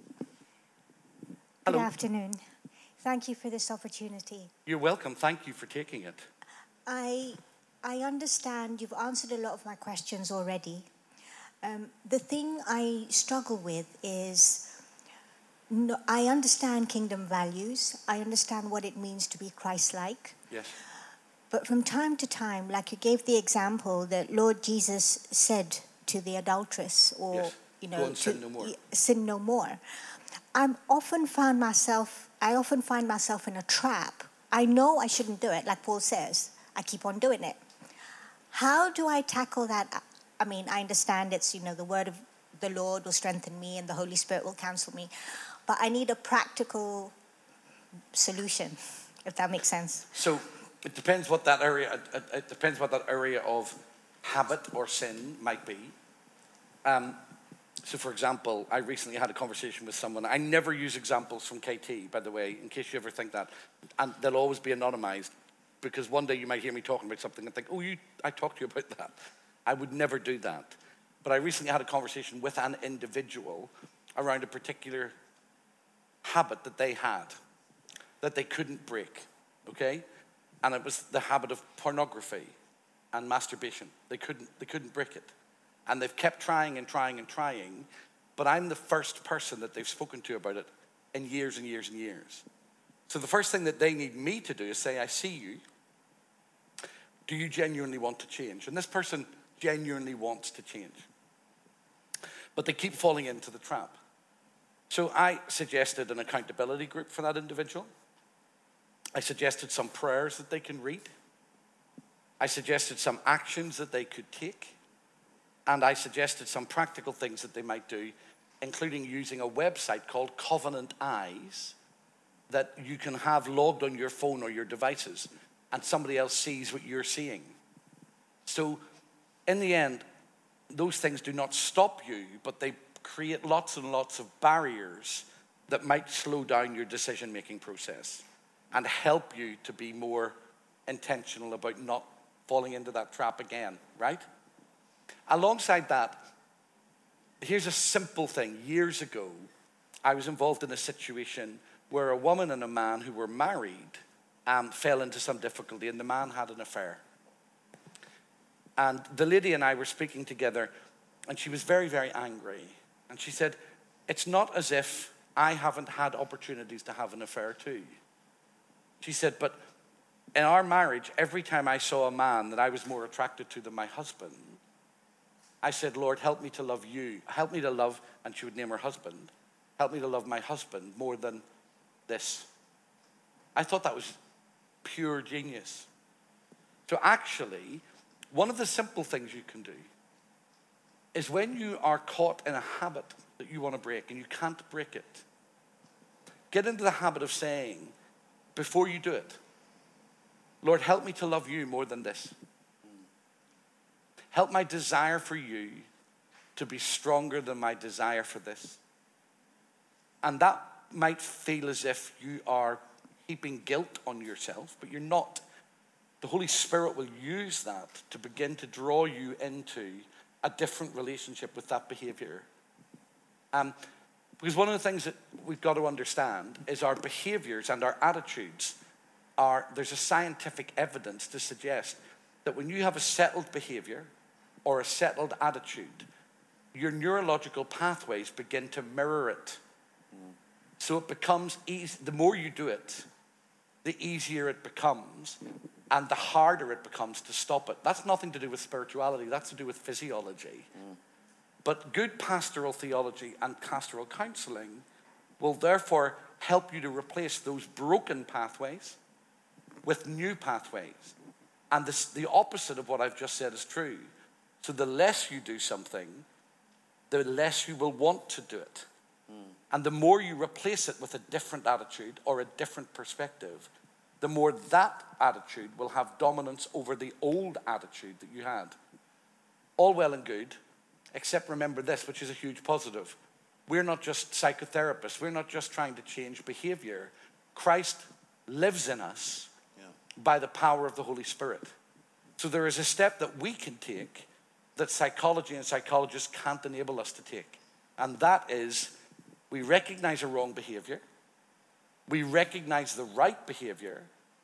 Good Hello. afternoon. Thank you for this opportunity. You're welcome. Thank you for taking it. I I understand you've answered a lot of my questions already. Um, the thing I struggle with is no, I understand kingdom values. I understand what it means to be Christ-like. Yes. But from time to time, like you gave the example that Lord Jesus said to the adulteress, or Yes. you Go know, and to sin no more. y- sin no more. I'm often found myself. I often find myself in a trap. I know I shouldn't do it, like Paul says. I keep on doing it. How do I tackle that? I mean, I understand it's, you know, the word of the Lord will strengthen me and the Holy Spirit will counsel me. But I need a practical solution, if that makes sense. So it depends what that area. It, it depends what that area of habit or sin might be. Um, so, for example, I recently had a conversation with someone. I never use examples from K T, by the way, in case you ever think that, and they'll always be anonymized, because one day you might hear me talking about something and think, "Oh, you, I talked to you about that." I would never do that. But I recently had a conversation with an individual around a particular habit that they had that they couldn't break, okay? And it was the habit of pornography and masturbation. They couldn't, they couldn't break it. And they've kept trying and trying and trying, but I'm the first person that they've spoken to about it in years and years and years. So the first thing that they need me to do is say, "I see you. Do you genuinely want to change?" And this person genuinely wants to change. But they keep falling into the trap. So I suggested an accountability group for that individual. I suggested some prayers that they can read. I suggested some actions that they could take. And I suggested some practical things that they might do, including using a website called Covenant Eyes that you can have logged on your phone or your devices, and somebody else sees what you're seeing. So in the end, those things do not stop you, but they create lots and lots of barriers that might slow down your decision-making process and help you to be more intentional about not falling into that trap again, right? Alongside that, here's a simple thing. Years ago, I was involved in a situation where a woman and a man who were married um, fell into some difficulty, and the man had an affair. And the lady and I were speaking together, and she was very, very angry. And she said, it's not as if I haven't had opportunities to have an affair too. She said, but in our marriage, every time I saw a man that I was more attracted to than my husband, I said, Lord, help me to love you. Help me to love, and she would name her husband, help me to love my husband more than this. I thought that was pure genius. So actually, one of the simple things you can do is when you are caught in a habit that you want to break and you can't break it, get into the habit of saying, before you do it, Lord, help me to love you more than this. Help my desire for you to be stronger than my desire for this. And that might feel as if you are heaping guilt on yourself, but you're not. The Holy Spirit will use that to begin to draw you into a different relationship with that behavior. Um, because one of the things that we've got to understand is our behaviors and our attitudes are, there's a scientific evidence to suggest that when you have a settled behavior or a settled attitude, your neurological pathways begin to mirror it. So it becomes easy. The more you do it, the easier it becomes and the harder it becomes to stop it. That's nothing to do with spirituality. That's to do with physiology. Mm. But good pastoral theology and pastoral counseling will therefore help you to replace those broken pathways with new pathways. And this, the opposite of what I've just said is true. So the less you do something, the less you will want to do it. Mm. And the more you replace it with a different attitude or a different perspective, the more that attitude will have dominance over the old attitude that you had. All well and good, except remember this, which is a huge positive. We're not just psychotherapists. We're not just trying to change behavior. Christ lives in us yeah. by the power of the Holy Spirit. So there is a step that we can take that psychology and psychologists can't enable us to take. And that is, we recognize a wrong behavior. We recognize the right behavior.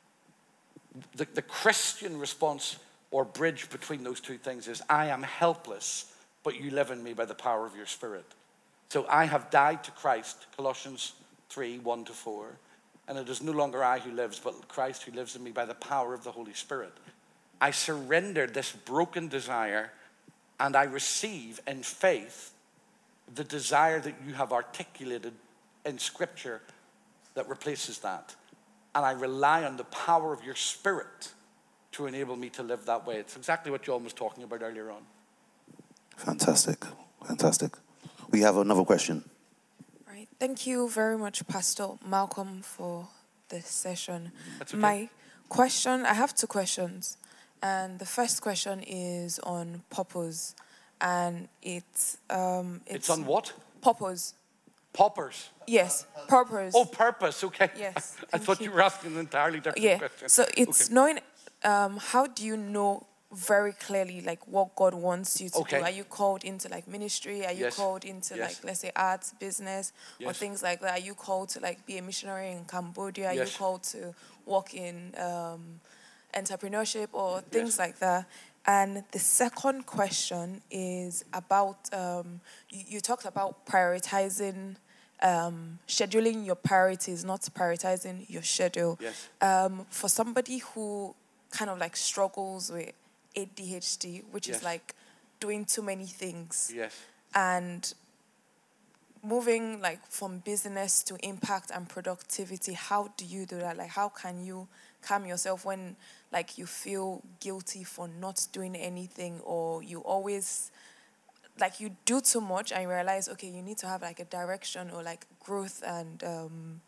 The, the Christian response or bridge between those two things is, I am helpless, but you live in me by the power of your Spirit. So I have died to Christ, Colossians three, one to four. And it is no longer I who lives, but Christ who lives in me by the power of the Holy Spirit. I surrender this broken desire and I receive in faith the desire that you have articulated in Scripture that replaces that. And I rely on the power of your Spirit to enable me to live that way. It's exactly what John was talking about earlier on. Fantastic. Fantastic. We have another question. Right. Thank you very much, Pastor Malcolm, for this session. That's okay. My question, I have two questions. And the first question is on purpose. And it's... Um, it's, it's on what? Purpose. Poppers? Yes, purpose. Oh, purpose, okay. Yes. I thought you. you were asking an entirely different yeah. question. So it's okay. knowing, um, how do you know very clearly like what God wants you to okay. do? Are you called into like ministry? Are you yes. called into yes. like, let's say arts, business, yes. or things like that? Are you called to like be a missionary in Cambodia? Are yes. you called to work in um, entrepreneurship or things yes. like that? And the second question is about, um, you, you talked about prioritizing, um, scheduling your priorities, not prioritizing your schedule. Yes. Um, for somebody who kind of like struggles with A D H D, which yes. is like doing too many things. Yes. And moving like from business to impact and productivity, how do you do that? Like how can you calm yourself when like you feel guilty for not doing anything, or you always like you do too much and you realize, okay, you need to have like a direction or like growth and um,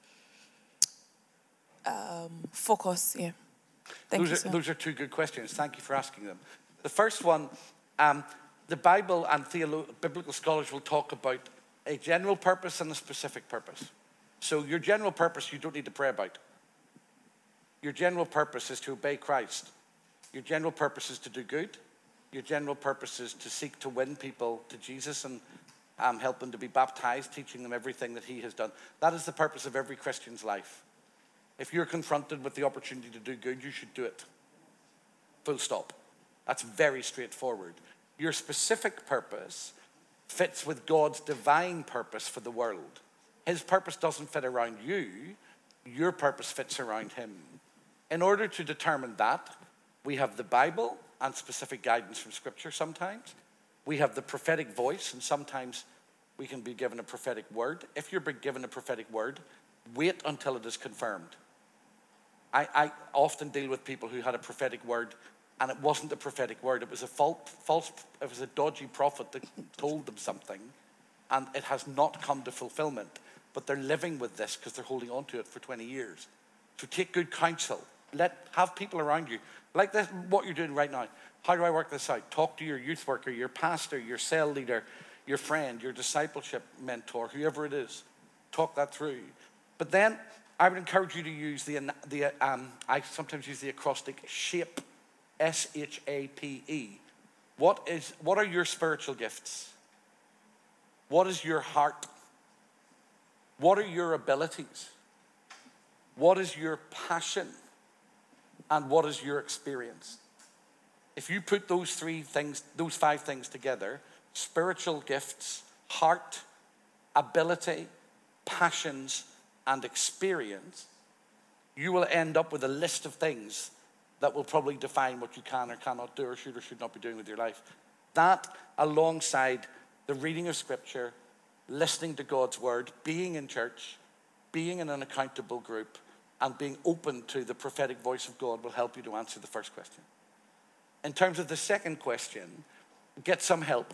um, focus. Yeah. Thank those you, are, sir. Those are two good questions. Thank you for asking them. The first one, um, the Bible and theolo- biblical scholars will talk about a general purpose and a specific purpose. So your general purpose you don't need to pray about. Your general purpose is to obey Christ. Your general purpose is to do good. Your general purpose is to seek to win people to Jesus and um, help them to be baptized, teaching them everything that he has done. That is the purpose of every Christian's life. If you're confronted with the opportunity to do good, you should do it. Full stop. That's very straightforward. Your specific purpose fits with God's divine purpose for the world. His purpose doesn't fit around you. Your purpose fits around him. In order to determine that, we have the Bible and specific guidance from Scripture sometimes. We have the prophetic voice, and sometimes we can be given a prophetic word. If you're given a prophetic word, wait until it is confirmed. I, I often deal with people who had a prophetic word, and it wasn't a prophetic word. It was a false, false it was a dodgy prophet that told them something, and it has not come to fulfillment. But they're living with this because they're holding on to it for twenty years. So take good counsel. Let have people around you like this. What you're doing right now. How do I work this out? Talk to your youth worker, your pastor, your cell leader, your friend, your discipleship mentor, whoever it is. Talk that through. But then I would encourage you to use the the um, I sometimes use the acrostic SHAPE, S H A P E. What is what are your spiritual gifts? What is your heart? What are your abilities? What is your passion? And what is your experience? If you put those three things, those five things together, spiritual gifts, heart, ability, passions, and experience, you will end up with a list of things that will probably define what you can or cannot do or should or should not be doing with your life. That, alongside the reading of Scripture, listening to God's word, being in church, being in an accountable group, and being open to the prophetic voice of God will help you to answer the first question. In terms of the second question, get some help.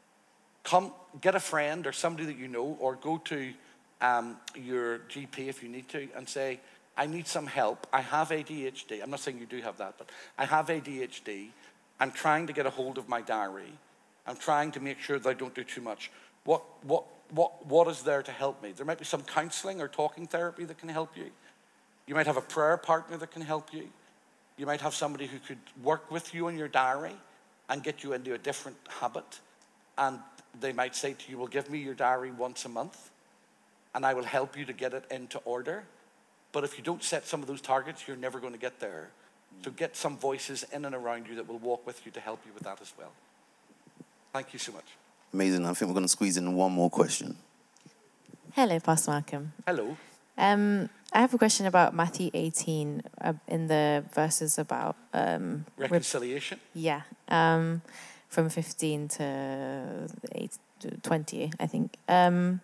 Come, get a friend or somebody that you know, or go to um, your G P if you need to and say, I need some help. I have A D H D. I'm not saying you do have that, but I have A D H D. I'm trying to get a hold of my diary. I'm trying to make sure that I don't do too much. What, what, what, what is there to help me? There might be some counseling or talking therapy that can help you. You might have a prayer partner that can help you. You might have somebody who could work with you in your diary and get you into a different habit. And they might say to you, well, give me your diary once a month and I will help you to get it into order. But if you don't set some of those targets, you're never going to get there. So get some voices in and around you that will walk with you to help you with that as well. Thank you so much. Amazing. I think we're going to squeeze in one more question. Hello, Pastor Malcolm. Hello. Um, I have a question about Matthew eighteen uh, in the verses about... Um, reconciliation? Re- yeah. Um, from fifteen to eight to twenty, I think. Um,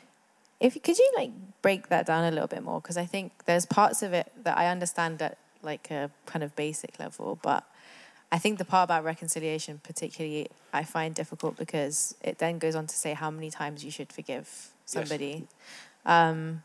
if Could you like break that down a little bit more? Because I think there's parts of it that I understand at like a kind of basic level, but I think the part about reconciliation particularly I find difficult because it then goes on to say how many times you should forgive somebody. Yes. Um,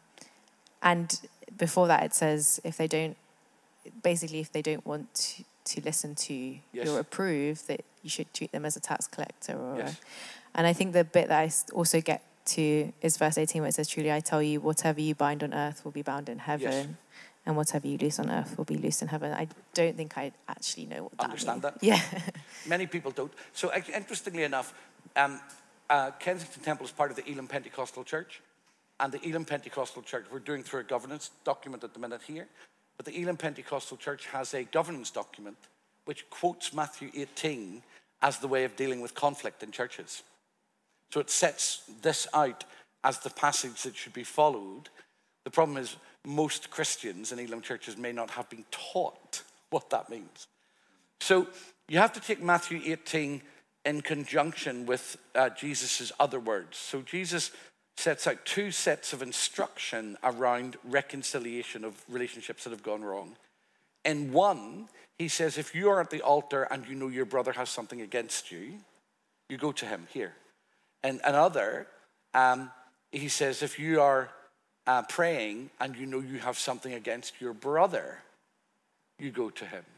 and before that it says if they don't, basically if they don't want to, to listen to yes. your approve, that you should treat them as a tax collector. Or, yes. And I think the bit that I also get to is verse eighteen where it says, truly I tell you, whatever you bind on earth will be bound in heaven. Yes. And whatever you loose on earth will be loosed in heaven. I don't think I actually know what that Understand means. that? Yeah. Many people don't. So interestingly enough, um, uh, Kensington Temple is part of the Elim Pentecostal Church. And the Elim Pentecostal Church, we're doing through a governance document at the minute here, but the Elim Pentecostal Church has a governance document which quotes Matthew eighteen as the way of dealing with conflict in churches. So it sets this out as the passage that should be followed. The problem is most Christians in Elim churches may not have been taught what that means. So you have to take Matthew eighteen in conjunction with uh, Jesus' other words. So Jesus sets out two sets of instruction around reconciliation of relationships that have gone wrong. In one, he says, if you are at the altar and you know your brother has something against you, you go to him here. And another, um, he says, if you are uh, praying and you know you have something against your brother, you go to him.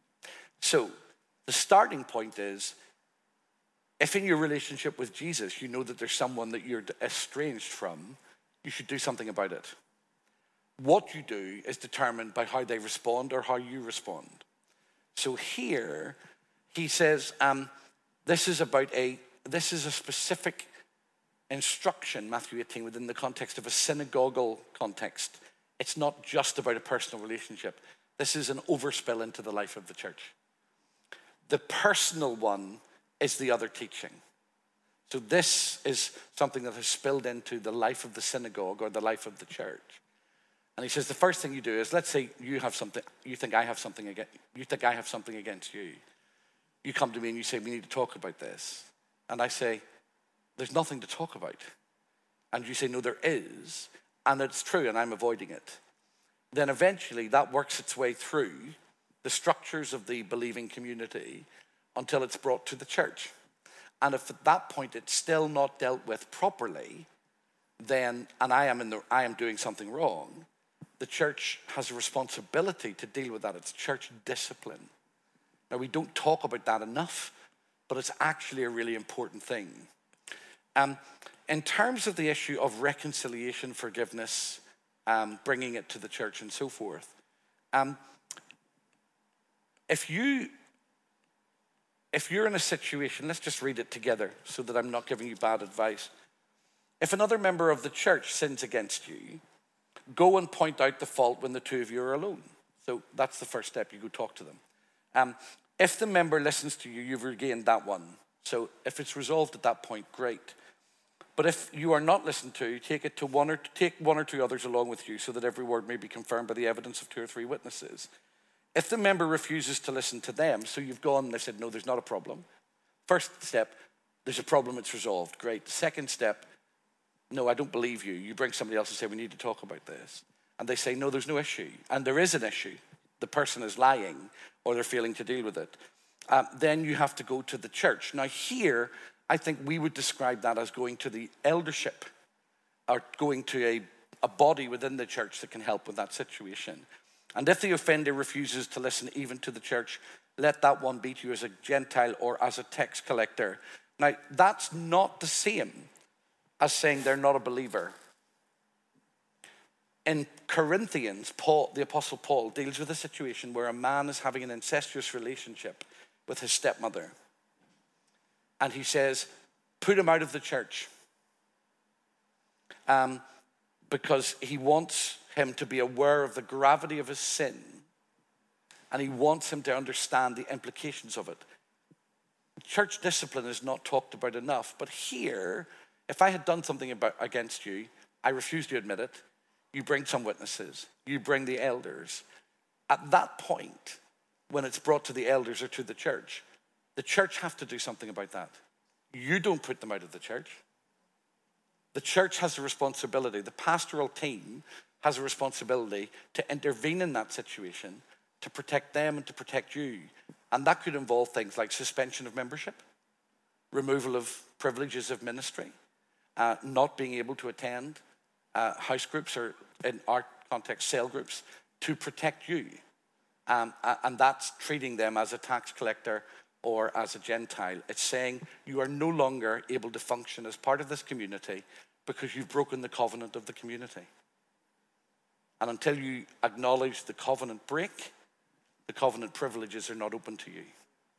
So the starting point is, if in your relationship with Jesus, you know that there's someone that you're estranged from, you should do something about it. What you do is determined by how they respond or how you respond. So here, he says, um, this is about a, this is a specific instruction, Matthew eighteen, within the context of a synagogal context. It's not just about a personal relationship. This is an overspill into the life of the church. The personal one is the other teaching. So this is something that has spilled into the life of the synagogue or the life of the church. And he says the first thing you do is, let's say you have something, you think I have something against, you think I have something against you. You come to me and you say, we need to talk about this. And I say, there's nothing to talk about. And you say, no, there is. And it's true, and I'm avoiding it. Then eventually that works its way through the structures of the believing community until it's brought to the church. And if at that point it's still not dealt with properly, then, and I am in the, I am doing something wrong, the church has a responsibility to deal with that. It's church discipline. Now, we don't talk about that enough, but it's actually a really important thing. Um, in terms of the issue of reconciliation, forgiveness, um, bringing it to the church and so forth, um, if you If you're in a situation, let's just read it together so that I'm not giving you bad advice. If another member of the church sins against you, go and point out the fault when the two of you are alone. So that's the first step. You go talk to them. Um, if the member listens to you, you've regained that one. So if it's resolved at that point, great. But if you are not listened to, take it to one or take one or two others along with you so that every word may be confirmed by the evidence of two or three witnesses. If the member refuses to listen to them, so you've gone and they said, no, there's not a problem. First step, there's a problem, it's resolved. Great. Second step, no, I don't believe you. You bring somebody else and say, we need to talk about this. And they say, no, there's no issue. And there is an issue. The person is lying or they're failing to deal with it. Um, then you have to go to the church. Now here, I think we would describe that as going to the eldership or going to a, a body within the church that can help with that situation. And if the offender refuses to listen even to the church, let that one be to you as a Gentile or as a tax collector. Now, that's not the same as saying they're not a believer. In Corinthians, Paul, the Apostle Paul, deals with a situation where a man is having an incestuous relationship with his stepmother. And he says, put him out of the church. Um, because he wants him to be aware of the gravity of his sin, and he wants him to understand the implications of it. Church discipline is not talked about enough, but here, if I had done something about, against you, I refuse to admit it, you bring some witnesses, you bring the elders. At that point, when it's brought to the elders or to the church, the church have to do something about that. You don't put them out of the church. The church has a responsibility. The pastoral team has a responsibility to intervene in that situation, to protect them and to protect you. And that could involve things like suspension of membership, removal of privileges of ministry, uh, not being able to attend uh, house groups or, in our context, cell groups, to protect you. Um, and that's treating them as a tax collector or as a Gentile. It's saying you are no longer able to function as part of this community because you've broken the covenant of the community. And until you acknowledge the covenant break, the covenant privileges are not open to you.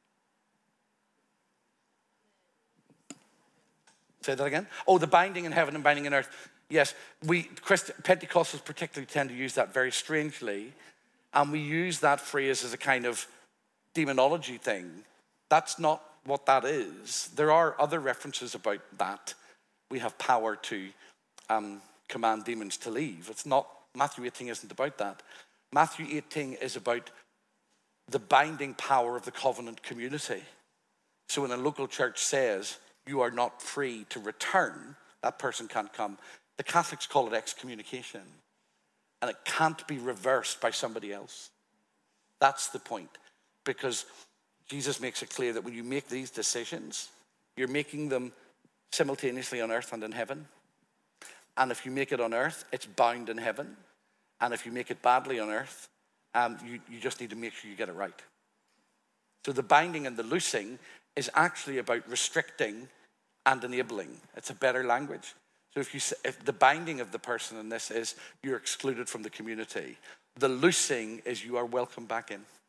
Say that again? Oh, the binding in heaven and binding in earth. Yes, we Christ, Pentecostals particularly tend to use that very strangely. And we use that phrase as a kind of demonology thing. That's not what that is. There are other references about that. We have power to um, command demons to leave. It's not, Matthew eighteen isn't about that. Matthew eighteen is about the binding power of the covenant community. So when a local church says you are not free to return, that person can't come. The Catholics call it excommunication. And it can't be reversed by somebody else. That's the point. Because Jesus makes it clear that when you make these decisions, you're making them simultaneously on earth and in heaven. And if you make it on earth, it's bound in heaven. And if you make it badly on earth, um, you, you just need to make sure you get it right. So the binding and the loosing is actually about restricting and enabling. It's a better language. So if, you, if the binding of the person in this is you're excluded from the community, the loosing is you are welcome back in.